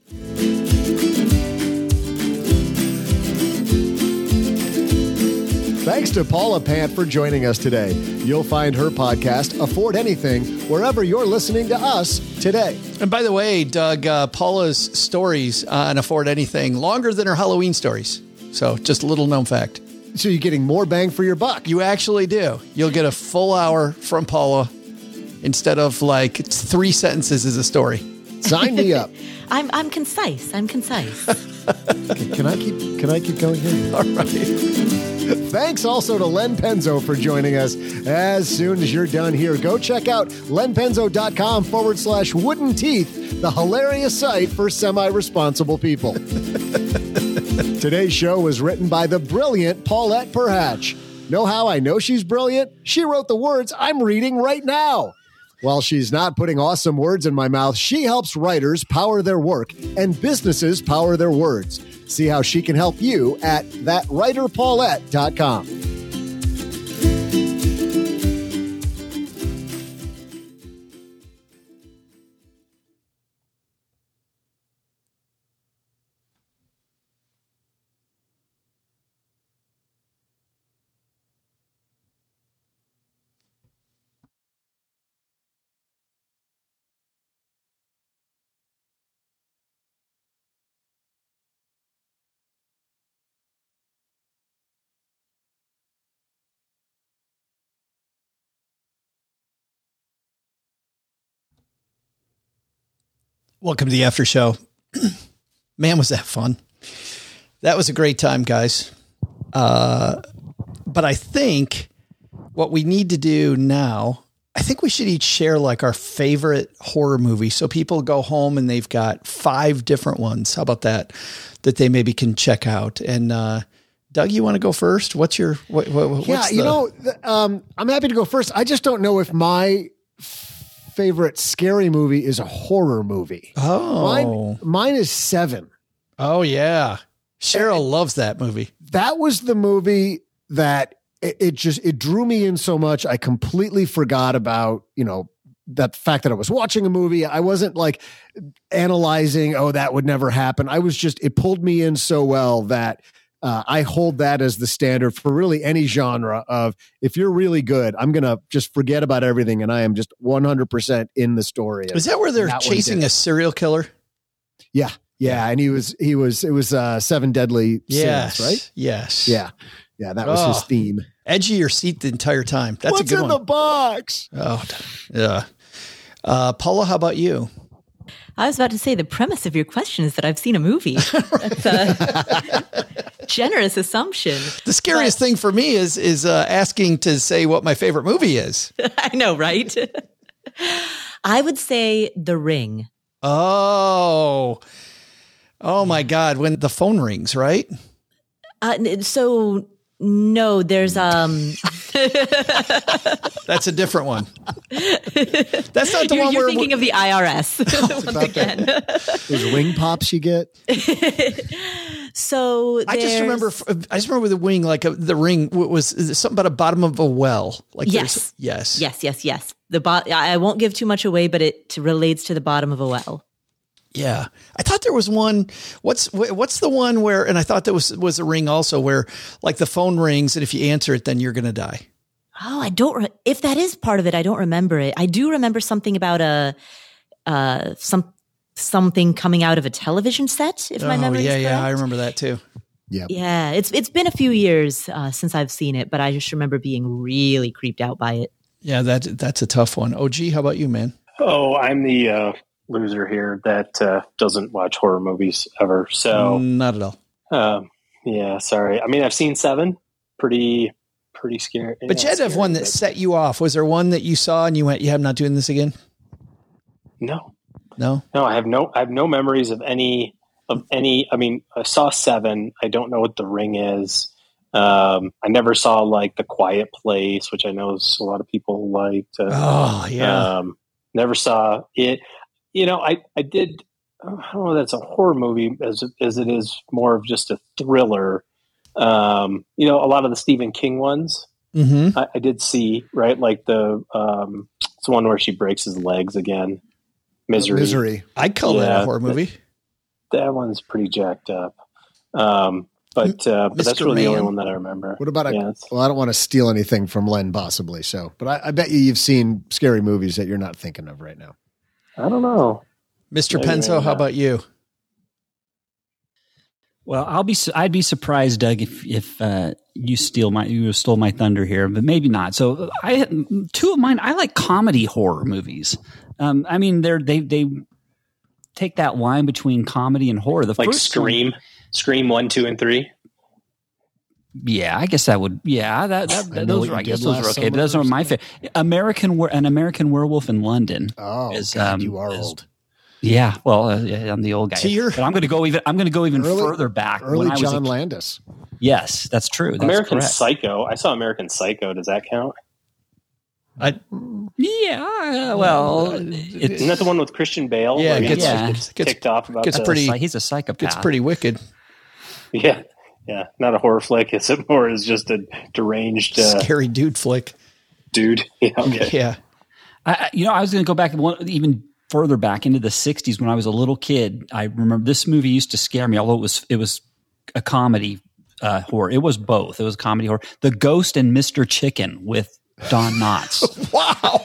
Thanks to Paula Pant for joining us today. You'll find her podcast, Afford Anything, wherever you're listening to us today. And by the way, Doug, uh, Paula's stories on Afford Anything, longer than her Halloween stories. So just a little known fact. So you're getting more bang for your buck. You actually do. You'll get a full hour from Paula instead of like it's three sentences as a story. Sign me up. I'm I'm concise. I'm concise. Okay, can I keep can I keep going here? All right. Thanks also to Len Penzo for joining us. As soon as you're done here, go check out lenpenzo.com forward slash wooden teeth, the hilarious site for semi-responsible people. Today's show was written by the brilliant Paulette Perhatch. Know how I know she's brilliant? She wrote the words I'm reading right now. While she's not putting awesome words in my mouth, she helps writers power their work and businesses power their words. See how she can help you at that writer paulette dot com. Welcome to the after show. Man, was that fun. That was a great time, guys. Uh, but I think what we need to do now, I think we should each share like our favorite horror movie. So people go home and they've got five different ones. How about that? That they maybe can check out. And uh, Doug, you want to go first? What's your what? what what's yeah, you the, know, the, um, I'm happy to go first. I just don't know if my favorite scary movie is a horror movie. Oh, mine, mine is Seven. Oh yeah, Cheryl loves that movie. That was the movie that it, it just it drew me in so much. I completely forgot about you know that fact that I was watching a movie. I wasn't like analyzing. Oh, that would never happen. I was just it pulled me in so well that. Uh, I hold that as the standard for really any genre of if you're really good, I'm going to just forget about everything and I am just one hundred percent in the story. Is that where they're that chasing a serial killer? Yeah. Yeah. And he was, he was, it was uh, Seven Deadly yes, Sins, right? Yes. Yeah. Yeah. That was oh, his theme. Edge of your seat the entire time. That's What's a good in one. the box? Oh, yeah. Uh, Paula, how about you? I was about to say the premise of your question is that I've seen a movie. That's a generous assumption. The scariest but, thing for me is is uh, asking to say what my favorite movie is. I know, right? I would say The Ring. Oh, oh my God! When the phone rings, right? Uh, so no, there's um. That's a different one. That's not the you're, one you're where thinking of the I R S once again. Those wing pops you get. So I just remember. I just remember the wing, like a, the ring was something about a bottom of a well. Like yes, yes, yes, yes, yes. The bo- I won't give too much away, but it relates to the bottom of a well. Yeah, I thought there was one. What's what's the one where? And I thought there was was a ring also where like the phone rings and if you answer it, then you're going to die. Oh, I don't. Re- if that is part of it, I don't remember it. I do remember something about a uh some something coming out of a television set. If my oh, memory yeah, is correct. yeah, I remember that too. Yeah, yeah. It's it's been a few years uh, since I've seen it, but I just remember being really creeped out by it. Yeah, that that's a tough one. O G, how about you, man? Oh, I'm the uh, loser here that uh, doesn't watch horror movies ever. So not at all. Um, yeah, sorry. I mean, I've seen Seven. Pretty. Pretty scary. But yeah, you had to have one that but... set you off. Was there one that you saw and you went, yeah, I'm not doing this again? No, no, no. I have no, I have no memories of any, of any. I mean, I saw Seven. I don't know what The Ring is. Um, I never saw like The Quiet Place, which I know a lot of people liked. Uh, oh yeah. Um, never saw it. You know, I, I did. I don't know. That's a horror movie as as it is more of just a thriller. Um, you know, a lot of the Stephen King ones mm-hmm. I, I did see, right? Like the, um, it's the one where she breaks his legs again. Misery. Misery. I'd call yeah, that a horror movie. That, that one's pretty jacked up. Um, but, uh, but that's really Man. the only one that I remember. What about, a, yeah, well, I don't want to steal anything from Len possibly. So, but I, I bet you you've seen scary movies that you're not thinking of right now. I don't know. Mister Maybe Penso, how about you? Well, I'll be. I'd be surprised, Doug, if if uh, you steal my you stole my thunder here, but maybe not. So, I two of mine. I like comedy horror movies. Um, I mean, they're they they take that line between comedy and horror. The like first Scream, one, Scream one, two, and three. Yeah, I guess that would. Yeah, that, that, that those are. I guess those are okay. But those are my favorite. American, an American Werewolf in London. Oh, is, God, um, you are is, old. Yeah, well, uh, yeah, I'm the old guy. So you're, but I'm going to go even. I'm going to go even early, further back. Early when I was John a, Landis. Yes, that's true. That's American correct. Psycho. I saw American Psycho. Does that count? I, yeah. Well, it's, isn't that the one with Christian Bale? Yeah, it gets, yeah. gets gets kicked off about. Gets the, pretty. He's a psychopath. It's pretty wicked. Yeah, yeah. Not a horror flick. It's more is just a deranged, uh, scary dude flick. Dude. Yeah. Okay. Yeah. I, you know, I was going to go back one, even further back into the sixties when I was a little kid. I remember this movie used to scare me, although it was it was a comedy uh, horror. It was both. It was comedy horror. The Ghost and Mister Chicken with Don Knotts. Wow.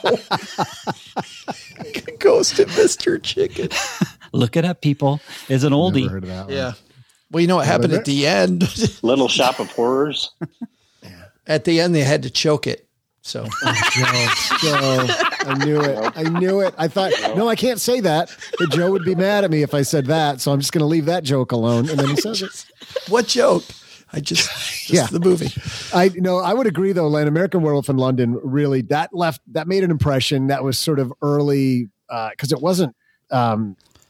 Ghost and Mister Chicken. Look it up, people. It's an oldie. Never heard of that one. Yeah. Well, you know what happened at the end? Little Shop of Horrors. At the end, they had to choke it. So, oh, Joe, Joe, I knew it. I knew it. I thought, no, I can't say that. But Joe would be mad at me if I said that. So I'm just going to leave that joke alone. And then he says it. What joke? I just, just yeah, the movie. I know. I would agree though. Len, American Werewolf in London really that left that made an impression. That was sort of early because uh, it wasn't. Um,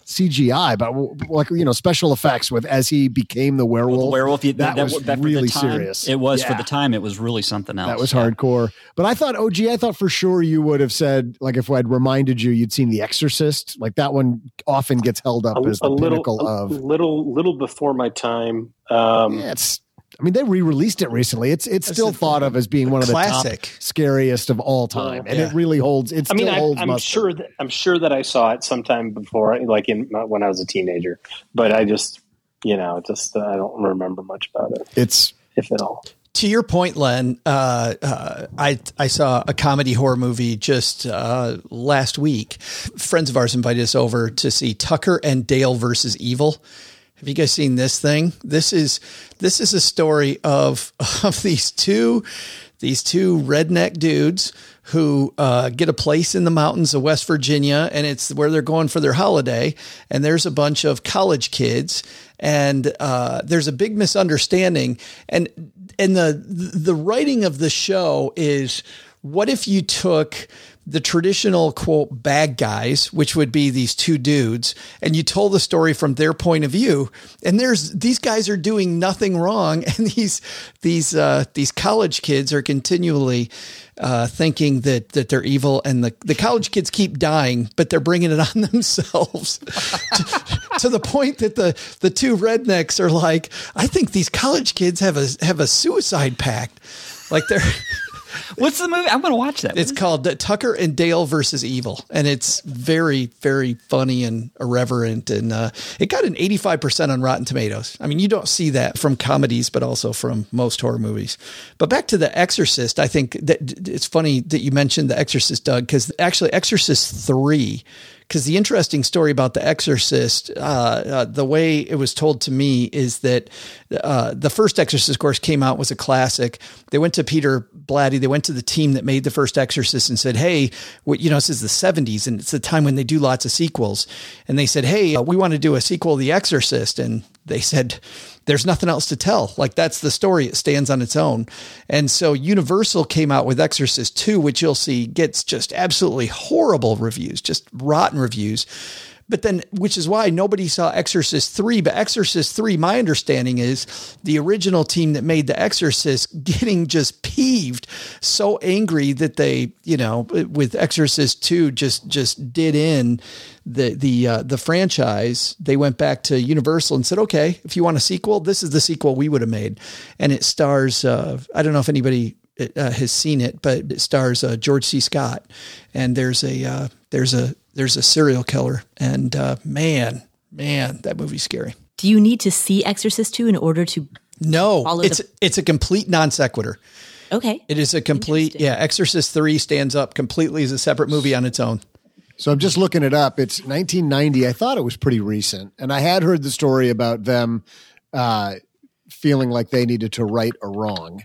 C G I, but like, you know, special effects with as he became the werewolf. Well, the werewolf, that, that, that was that really time, serious. It was yeah. for the time. It was really something else. That was yeah. hardcore. But I thought, O G, I thought for sure you would have said, like, if I'd reminded you, you'd seen The Exorcist. Like that one often gets held up a, as the a little, pinnacle a of little, little before my time. Um, yeah, it's. I mean, they re-released it recently. It's it's still thought of as being one of the classic. top scariest of all time, and Yeah. it really holds. It I still mean, I, holds. I'm mustard. sure that I'm sure that I saw it sometime before, like in when I was a teenager. But I just, you know, just uh, I don't remember much about it, It's if at all. To your point, Len, uh, uh, I I saw a comedy horror movie just uh, last week. Friends of ours invited us over to see Tucker and Dale versus Evil. Have you guys seen this thing? This is this is a story of of these two these two redneck dudes who uh, get a place in the mountains of West Virginia, and it's where they're going for their holiday. And there's a bunch of college kids, and uh, there's a big misunderstanding. And and the the writing of the show is, what if you took the traditional, quote, bad guys, which would be these two dudes, and you told the story from their point of view, and there's these guys are doing nothing wrong, and these these uh, these college kids are continually uh, thinking that that they're evil, and the, the college kids keep dying, but they're bringing it on themselves to, to the point that the the two rednecks are like, I think these college kids have a have a suicide pact, like they're. What's the movie? I'm going to watch that. It's called Tucker and Dale versus Evil, and it's very, very funny and irreverent. And uh, it got an eighty-five percent on Rotten Tomatoes. I mean, you don't see that from comedies, but also from most horror movies. But back to The Exorcist, I think that it's funny that you mentioned The Exorcist, Doug, because actually Exorcist three, because the interesting story about The Exorcist, uh, uh, the way it was told to me is that uh, the first Exorcist, of course, came out, was a classic. They went to Peter Blatty, they went to the team that made the first Exorcist and said, hey, what, you know, this is the seventies, and it's the time when they do lots of sequels. And they said, hey, uh, we want to do a sequel to The Exorcist. And they said, there's nothing else to tell. Like, that's the story. It stands on its own. And so Universal came out with Exorcist two, which you'll see gets just absolutely horrible reviews, just rotten reviews. But then, which is why nobody saw Exorcist three, but Exorcist three, my understanding is the original team that made The Exorcist getting just peeved, so angry that they, you know, with Exorcist two just, just did in the, the, uh, the franchise. They went back to Universal and said, okay, if you want a sequel, this is the sequel we would have made. And it stars, uh, I don't know if anybody uh, has seen it, but it stars uh, George C. Scott. And there's a, uh, there's a, there's a serial killer, and uh, man, man, that movie's scary. Do you need to see Exorcist two in order to No, follow it's, the- it's a complete non sequitur. Okay. It is a complete, Interesting. yeah, Exorcist three stands up completely as a separate movie on its own. So I'm just looking it up. It's nineteen ninety. I thought it was pretty recent, and I had heard the story about them uh, feeling like they needed to right a wrong.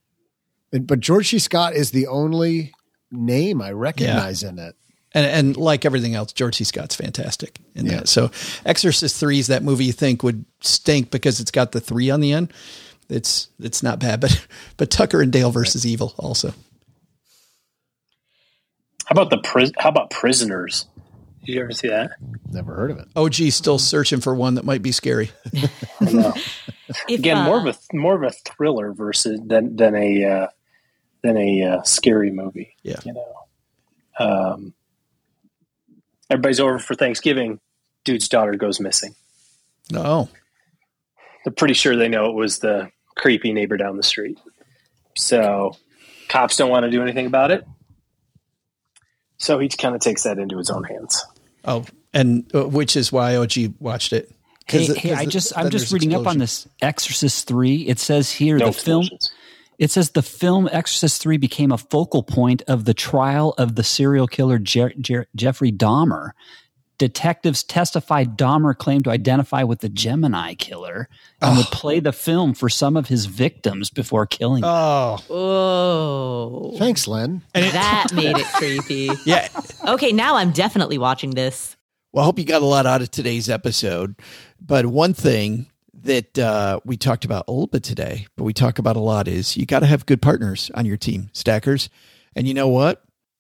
And, but George C. Scott is the only name I recognize yeah. in it. And, and like everything else, George C. Scott's fantastic in yeah. that. So Exorcist three is that movie you think would stink because it's got the three on the end. It's it's not bad, but but Tucker and Dale versus Evil also. How about the pri- How about Prisoners? Did you ever see that? Never heard of it. O G's still searching for one that might be scary. I know. If, Again, uh, more of a more of a thriller versus than than a uh, than a uh, scary movie. Yeah, you know. Um, everybody's over for Thanksgiving. Dude's daughter goes missing. No, they're pretty sure they know it was the creepy neighbor down the street. So cops don't want to do anything about it. So he kind of takes that into his own hands. Oh, and uh, which is why O G watched it. Hey, it, hey I it, just I'm just reading up on this Exorcist three. It says here no the film. It says the film Exorcist three became a focal point of the trial of the serial killer Jer- Jer- Jeffrey Dahmer. Detectives testified Dahmer claimed to identify with the Gemini killer and oh. would play the film for some of his victims before killing them. Oh. Oh. Thanks, Len. That made it creepy. Yeah. Okay, now I'm definitely watching this. Well, I hope you got a lot out of today's episode. But one thing that uh, we talked about a little bit today, but we talk about a lot is you got to have good partners on your team, Stackers. And you know what?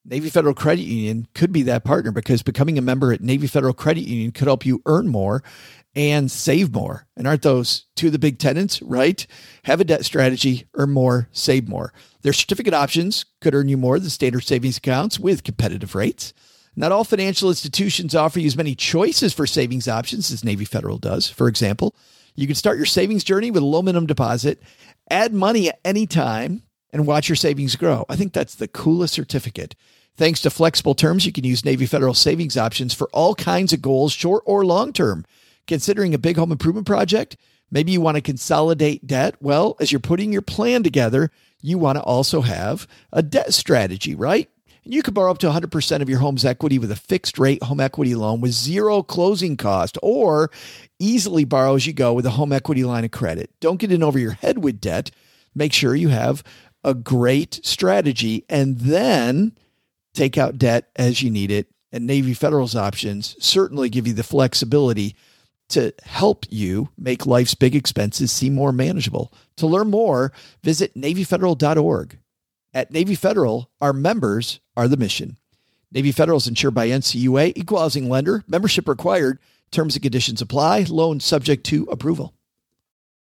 Navy Federal Credit Union could be that partner, because becoming a member at Navy Federal Credit Union could help you earn more and save more. And aren't those two of the big tenets, right? Have a debt strategy, earn more, save more. Their certificate options could earn you more than standard savings accounts with competitive rates. Not all financial institutions offer you as many choices for savings options as Navy Federal does. For example, you can start your savings journey with a low minimum deposit, add money at any time, and watch your savings grow. I think that's the coolest certificate. Thanks to flexible terms, you can use Navy Federal savings options for all kinds of goals, short or long-term. Considering a big home improvement project, maybe you want to consolidate debt. Well, as you're putting your plan together, you want to also have a debt strategy, right? And you could borrow up to one hundred percent of your home's equity with a fixed rate home equity loan with zero closing cost, or easily borrow as you go with a home equity line of credit. Don't get in over your head with debt. Make sure you have a great strategy, and then take out debt as you need it. And Navy Federal's options certainly give you the flexibility to help you make life's big expenses seem more manageable. To learn more, visit Navy Federal dot org. At Navy Federal, our members are the mission. Navy Federal is insured by N C U A, equal housing lender, membership required, terms and conditions apply, loan subject to approval.